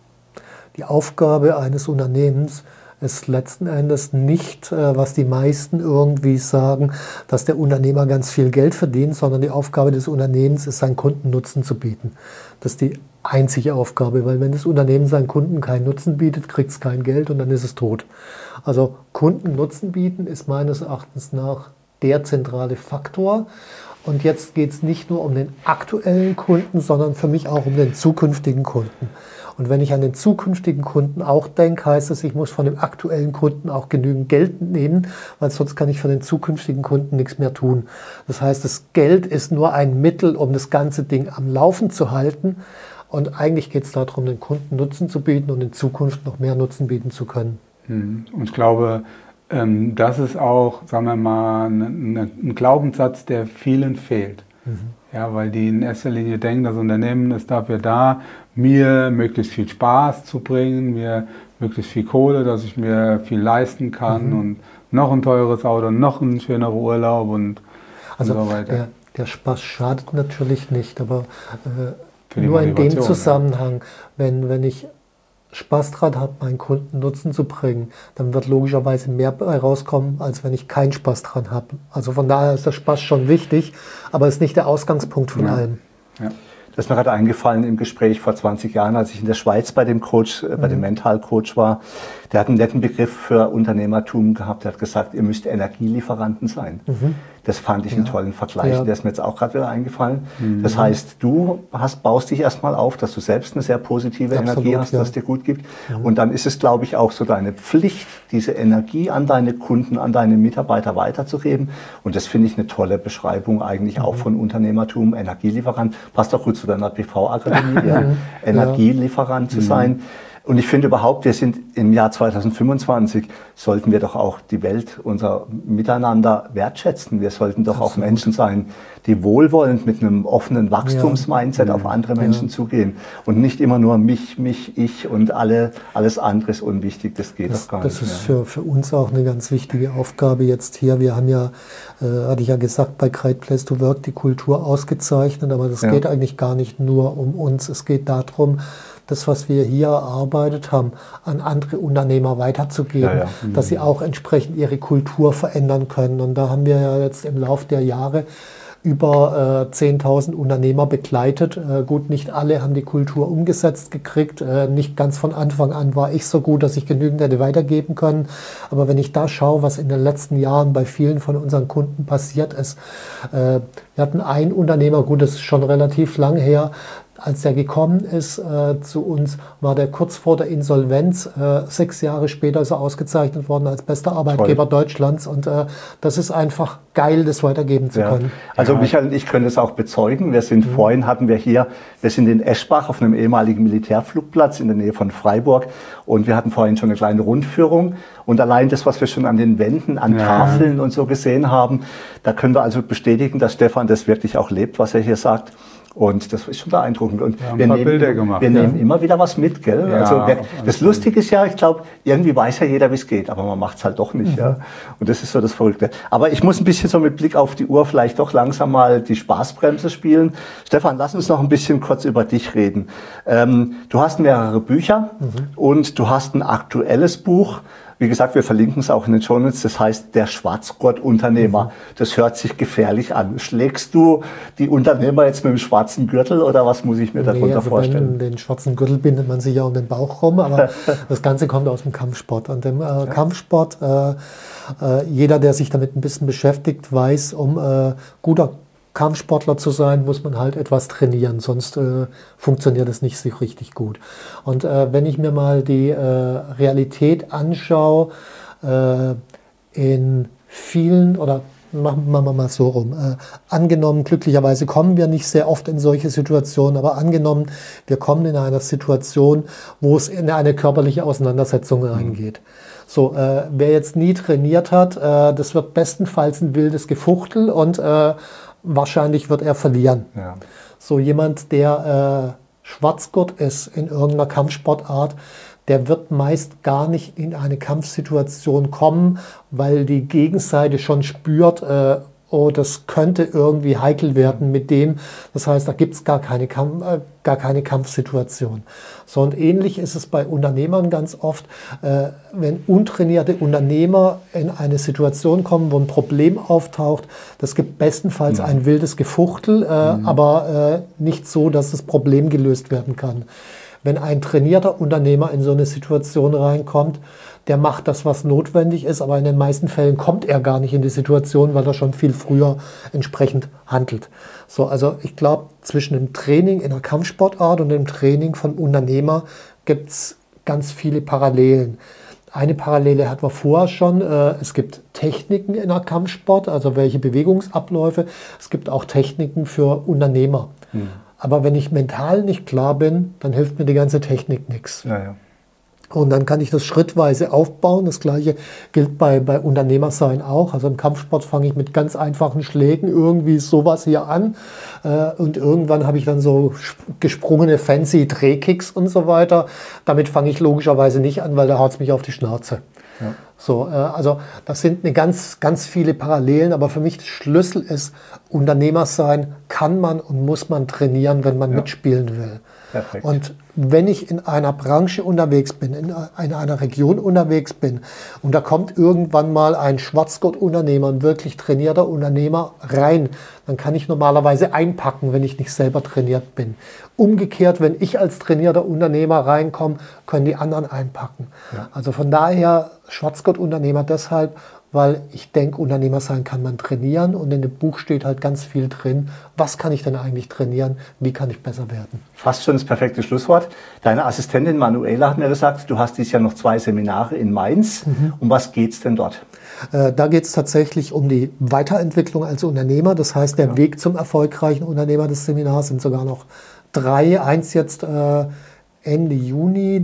Die Aufgabe eines Unternehmens ist letzten Endes nicht, was die meisten irgendwie sagen, dass der Unternehmer ganz viel Geld verdient, sondern die Aufgabe des Unternehmens ist, seinen Kunden Nutzen zu bieten. Das ist die einzige Aufgabe, weil wenn das Unternehmen seinen Kunden keinen Nutzen bietet, kriegt es kein Geld und dann ist es tot. Also Kunden Nutzen bieten ist meines Erachtens nach der zentrale Faktor. Und jetzt geht es nicht nur um den aktuellen Kunden, sondern für mich auch um den zukünftigen Kunden. Und wenn ich an den zukünftigen Kunden auch denke, heißt es, ich muss von dem aktuellen Kunden auch genügend Geld nehmen, weil sonst kann ich für den zukünftigen Kunden nichts mehr tun. Das heißt, das Geld ist nur ein Mittel, um das ganze Ding am Laufen zu halten. Und eigentlich geht es darum, den Kunden Nutzen zu bieten und in Zukunft noch mehr Nutzen bieten zu können. Und ich glaube, das ist auch, sagen wir mal, ein Glaubenssatz, der vielen fehlt. Ja, weil die in erster Linie denken, das Unternehmen ist dafür da, mir möglichst viel Spaß zu bringen, mir möglichst viel Kohle, dass ich mir viel leisten kann und noch ein teures Auto, noch ein schönerer Urlaub und so weiter. Der Spaß schadet natürlich nicht, aber Nur in dem Zusammenhang, wenn ich Spaß dran habe, meinen Kunden Nutzen zu bringen, dann wird logischerweise mehr rauskommen, als wenn ich keinen Spaß dran habe. Also von daher ist der Spaß schon wichtig, aber ist nicht der Ausgangspunkt von allem. Ja. Das ist mir gerade eingefallen im Gespräch vor 20 Jahren, als ich in der Schweiz bei dem Coach, bei dem Mental-Coach war. Der hat einen netten Begriff für Unternehmertum gehabt. Der hat gesagt, ihr müsst Energielieferanten sein. Das fand ich einen tollen Vergleich. Der ist mir jetzt auch gerade wieder eingefallen. Das heißt, du baust dich erstmal auf, dass du selbst eine sehr positive Energie hast, dass es dir gut gibt. Und dann ist es, glaube ich, auch so deine Pflicht, diese Energie an deine Kunden, an deine Mitarbeiter weiterzugeben. Und das finde ich eine tolle Beschreibung eigentlich auch von Unternehmertum. Energielieferant passt auch gut zu deiner PV-Akademie, Energielieferant zu sein. Und ich finde überhaupt, wir sind im Jahr 2025, sollten wir doch auch die Welt, unser Miteinander wertschätzen. Wir sollten doch auch Menschen sein, die wohlwollend mit einem offenen Wachstumsmindset auf andere Menschen zugehen. Und nicht immer nur mich, ich und alles andere ist unwichtig. Das geht doch gar nicht. Das ist für uns auch eine ganz wichtige Aufgabe jetzt hier. Wir haben ja, hatte ich ja gesagt, bei Great Place to Work die Kultur ausgezeichnet. Aber das geht eigentlich gar nicht nur um uns. Es geht darum, das, was wir hier erarbeitet haben, an andere Unternehmer weiterzugeben, dass sie auch entsprechend ihre Kultur verändern können. Und da haben wir ja jetzt im Laufe der Jahre über 10.000 Unternehmer begleitet. Gut, nicht alle haben die Kultur umgesetzt gekriegt. Nicht ganz von Anfang an war ich so gut, dass ich genügend hätte weitergeben können. Aber wenn ich da schaue, was in den letzten Jahren bei vielen von unseren Kunden passiert ist. Wir hatten einen Unternehmer, gut, das ist schon relativ lang her, als der gekommen ist zu uns, war der kurz vor der Insolvenz. 6 Jahre später ist er ausgezeichnet worden als bester Arbeitgeber Deutschlands. Und das ist einfach geil, das weitergeben zu können. Also Michael und ich können das auch bezeugen. Wir sind vorhin, wir sind in Eschbach auf einem ehemaligen Militärflugplatz in der Nähe von Freiburg. Und wir hatten vorhin schon eine kleine Rundführung. Und allein das, was wir schon an den Wänden, an Tafeln und so gesehen haben, da können wir also bestätigen, dass Stefan das wirklich auch lebt, was er hier sagt. Und das ist schon beeindruckend. Und wir nehmen immer wieder was mit, gell? Also das Lustige ist ja, ich glaube, irgendwie weiß ja jeder, wie es geht, aber man macht es halt doch nicht. Ja? Und das ist so das Verrückte. Aber ich muss ein bisschen so mit Blick auf die Uhr vielleicht doch langsam mal die Spaßbremse spielen. Stefan, lass uns noch ein bisschen kurz über dich reden. Du hast mehrere Bücher und du hast ein aktuelles Buch. Wie gesagt, wir verlinken es auch in den Shownotes. Das heißt, der Schwarzgurt-Unternehmer. Das hört sich gefährlich an. Schlägst du die Unternehmer jetzt mit dem schwarzen Gürtel oder was muss ich mir darunter vorstellen? Den schwarzen Gürtel bindet man sich ja um den Bauch rum, aber das Ganze kommt aus dem Kampfsport. Und im Kampfsport, jeder, der sich damit ein bisschen beschäftigt, weiß, um guter Kampfsportler zu sein, muss man halt etwas trainieren, sonst funktioniert es nicht so richtig gut. Und wenn ich mir mal die Realität anschaue, in vielen, oder machen wir mal so rum, angenommen, glücklicherweise kommen wir nicht sehr oft in solche Situationen, aber angenommen, wir kommen in eine Situation, wo es in eine körperliche Auseinandersetzung reingeht. So, wer jetzt nie trainiert hat, das wird bestenfalls ein wildes Gefuchtel und wahrscheinlich wird er verlieren. Ja. So jemand, der Schwarzgurt ist in irgendeiner Kampfsportart, der wird meist gar nicht in eine Kampfsituation kommen, weil die Gegenseite schon spürt, oh, das könnte irgendwie heikel werden mit dem. Das heißt, da gibt es gar keine Kampfsituation. So, und ähnlich ist es bei Unternehmern ganz oft, wenn untrainierte Unternehmer in eine Situation kommen, wo ein Problem auftaucht, das gibt bestenfalls ein wildes Gefuchtel, aber nicht so, dass das Problem gelöst werden kann. Wenn ein trainierter Unternehmer in so eine Situation reinkommt, der macht das, was notwendig ist, aber in den meisten Fällen kommt er gar nicht in die Situation, weil er schon viel früher entsprechend handelt. So, also ich glaube, zwischen dem Training in einer Kampfsportart und dem Training von Unternehmer gibt es ganz viele Parallelen. Eine Parallele hatten wir vorher schon. Es gibt Techniken in der Kampfsport, also welche Bewegungsabläufe. Es gibt auch Techniken für Unternehmer. Aber wenn ich mental nicht klar bin, dann hilft mir die ganze Technik nichts. Ja. Und dann kann ich das schrittweise aufbauen. Das Gleiche gilt bei Unternehmersein auch. Also im Kampfsport fange ich mit ganz einfachen Schlägen irgendwie sowas hier an. Und irgendwann habe ich dann so gesprungene fancy Drehkicks und so weiter. Damit fange ich logischerweise nicht an, weil da haut es mich auf die Schnauze. Ja. So, also das sind ganz viele Parallelen, aber für mich der Schlüssel ist, Unternehmer sein kann man und muss man trainieren, wenn man mitspielen will. Perfekt. Und wenn ich in einer Branche unterwegs bin, in einer Region unterwegs bin und da kommt irgendwann mal ein Schwarzgurt-Unternehmer, ein wirklich trainierter Unternehmer rein, dann kann ich normalerweise einpacken, wenn ich nicht selber trainiert bin. Umgekehrt, wenn ich als trainierter Unternehmer reinkomme, können die anderen einpacken. Ja. Also von daher Schwarzgurt-Unternehmer deshalb, weil ich denke, Unternehmer sein kann man trainieren und in dem Buch steht halt ganz viel drin. Was kann ich denn eigentlich trainieren? Wie kann ich besser werden? Fast schon das perfekte Schlusswort. Deine Assistentin Manuela hat mir gesagt, du hast dieses Jahr noch 2 Seminare in Mainz. Um was geht es denn dort? Da geht es tatsächlich um die Weiterentwicklung als Unternehmer. Das heißt, der Weg zum erfolgreichen Unternehmer des Seminars sind sogar noch 3. Eins jetzt Ende Juni,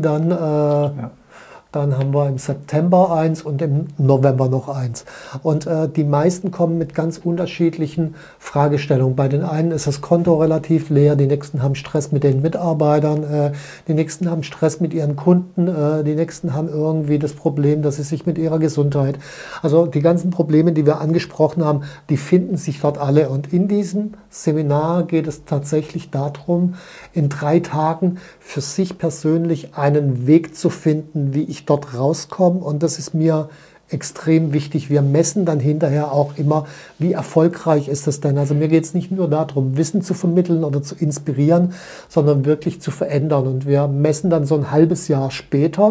dann haben wir im September 1 und im November noch 1. Und die meisten kommen mit ganz unterschiedlichen Fragestellungen. Bei den einen ist das Konto relativ leer, die nächsten haben Stress mit den Mitarbeitern, die nächsten haben Stress mit ihren Kunden, die nächsten haben irgendwie das Problem, dass sie sich mit ihrer Gesundheit, also die ganzen Probleme, die wir angesprochen haben, die finden sich dort alle. Und in diesem Seminar geht es tatsächlich darum, in 3 Tagen für sich persönlich einen Weg zu finden, wie ich dort rauskomme. Und das ist mir extrem wichtig. Wir messen dann hinterher auch immer, wie erfolgreich ist das denn. Also mir geht es nicht nur darum, Wissen zu vermitteln oder zu inspirieren, sondern wirklich zu verändern. Und wir messen dann so ein halbes Jahr später,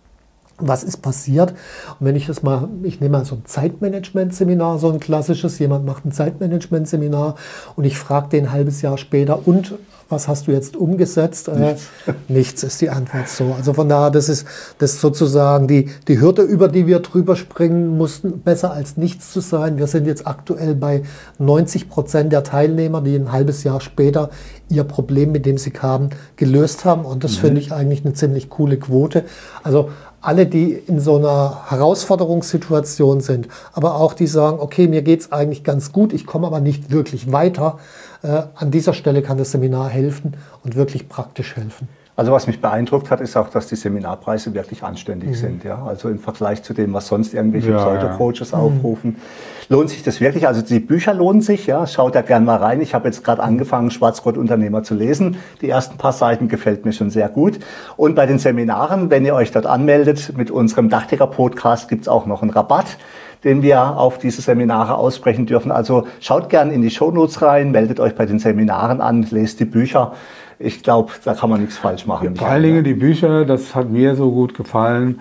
was ist passiert. Und wenn ich nehme mal so ein Zeitmanagement-Seminar, so ein klassisches, jemand macht ein Zeitmanagement-Seminar und ich frage den ein halbes Jahr später, und was hast du jetzt umgesetzt? Nichts ist die Antwort so. Also von daher, das ist sozusagen die Hürde, über die wir drüber springen mussten, besser als nichts zu sein. Wir sind jetzt aktuell bei 90% der Teilnehmer, die ein halbes Jahr später ihr Problem, mit dem sie kamen, gelöst haben. Und das finde ich eigentlich eine ziemlich coole Quote. Also alle, die in so einer Herausforderungssituation sind, aber auch die sagen, okay, mir geht es eigentlich ganz gut, ich komme aber nicht wirklich weiter. An dieser Stelle kann das Seminar helfen und wirklich praktisch helfen. Also was mich beeindruckt hat, ist auch, dass die Seminarpreise wirklich anständig sind. Ja? Also im Vergleich zu dem, was sonst irgendwelche Pseudo-Coaches aufrufen, lohnt sich das wirklich. Also die Bücher lohnen sich, ja? Schaut da gerne mal rein. Ich habe jetzt gerade angefangen, Schwarzgurt-Unternehmer zu lesen. Die ersten paar Seiten gefällt mir schon sehr gut. Und bei den Seminaren, wenn ihr euch dort anmeldet, mit unserem Dachdecker-Podcast gibt es auch noch einen Rabatt, den wir auf diese Seminare aussprechen dürfen. Also schaut gerne in die Shownotes rein, meldet euch bei den Seminaren an, lest die Bücher. Ich glaube, da kann man nichts falsch machen. Vor allen Dingen die Bücher, das hat mir so gut gefallen.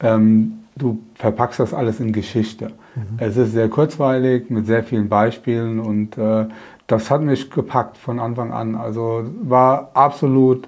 Du verpackst das alles in Geschichte. Es ist sehr kurzweilig, mit sehr vielen Beispielen und das hat mich gepackt von Anfang an. Also war absolut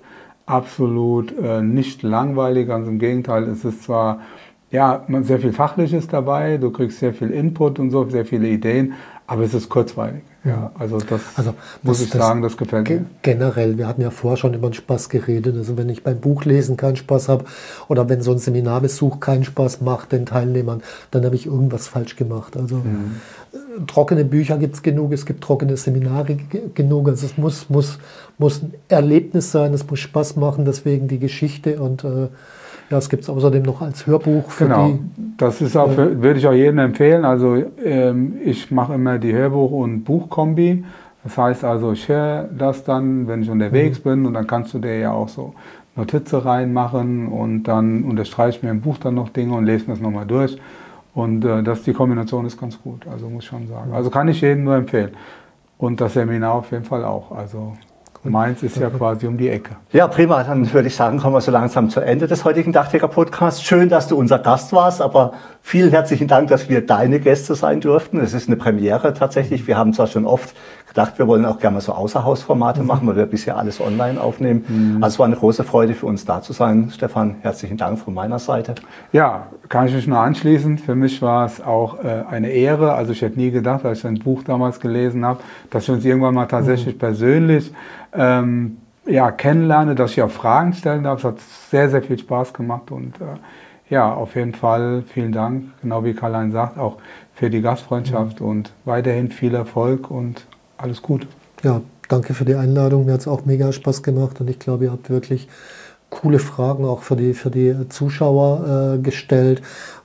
nicht langweilig, ganz im Gegenteil. Es ist zwar sehr viel Fachliches dabei, du kriegst sehr viel Input und so, sehr viele Ideen, aber es ist kurzweilig. Ja, also das muss ich sagen, das gefällt mir. Generell, wir hatten ja vorher schon über den Spaß geredet. Also wenn ich beim Buchlesen keinen Spaß habe oder wenn so ein Seminarbesuch keinen Spaß macht den Teilnehmern, dann habe ich irgendwas falsch gemacht. Also trockene Bücher gibt es genug, es gibt trockene Seminare genug. Also es muss ein Erlebnis sein, es muss Spaß machen, deswegen die Geschichte und es gibt es außerdem noch als Hörbuch. Das ist auch würde ich auch jedem empfehlen. Also ich mache immer die Hörbuch- und Buchkombi. Das heißt also, ich höre das dann, wenn ich unterwegs bin, und dann kannst du dir ja auch so Notizen reinmachen und dann unterstreiche ich mir im Buch dann noch Dinge und lese mir das nochmal durch. Und die Kombination ist ganz gut, also muss ich schon sagen. Also kann ich jedem nur empfehlen. Und das Seminar auf jeden Fall auch. Also Mainz ist ja quasi um die Ecke. Ja, prima. Dann würde ich sagen, kommen wir so langsam zu Ende des heutigen Dachdecker-Podcasts. Schön, dass du unser Gast warst, aber vielen herzlichen Dank, dass wir deine Gäste sein durften. Es ist eine Premiere tatsächlich. Wir haben zwar schon oft gedacht, wir wollen auch gerne mal so Außerhausformate machen, weil wir bisher alles online aufnehmen. Also es war eine große Freude für uns da zu sein. Stefan, herzlichen Dank von meiner Seite. Ja, kann ich mich nur anschließen. Für mich war es auch eine Ehre. Also ich hätte nie gedacht, als ich ein Buch damals gelesen habe, dass wir uns irgendwann mal tatsächlich persönlich kennenlerne, dass ich auch Fragen stellen darf. Es hat sehr, sehr viel Spaß gemacht und auf jeden Fall vielen Dank, genau wie Karl-Heinz sagt, auch für die Gastfreundschaft und weiterhin viel Erfolg und alles gut. Ja, danke für die Einladung. Mir hat es auch mega Spaß gemacht und ich glaube, ihr habt wirklich coole Fragen auch für die Zuschauer gestellt,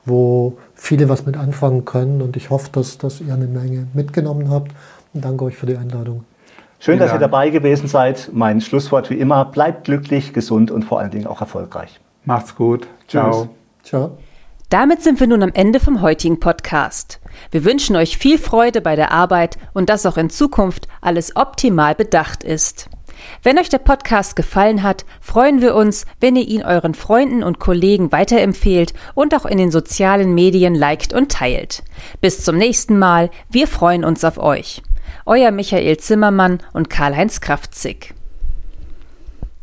wo viele was mit anfangen können. Und ich hoffe, dass ihr eine Menge mitgenommen habt. Und danke euch für die Einladung. Schön, dass ihr dabei gewesen seid. Mein Schlusswort wie immer, bleibt glücklich, gesund und vor allen Dingen auch erfolgreich. Macht's gut. Ciao. Ciao. Damit sind wir nun am Ende vom heutigen Podcast. Wir wünschen euch viel Freude bei der Arbeit und dass auch in Zukunft alles optimal bedacht ist. Wenn euch der Podcast gefallen hat, freuen wir uns, wenn ihr ihn euren Freunden und Kollegen weiterempfehlt und auch in den sozialen Medien liked und teilt. Bis zum nächsten Mal, wir freuen uns auf euch. Euer Michael Zimmermann und Karl-Heinz Kraftzig.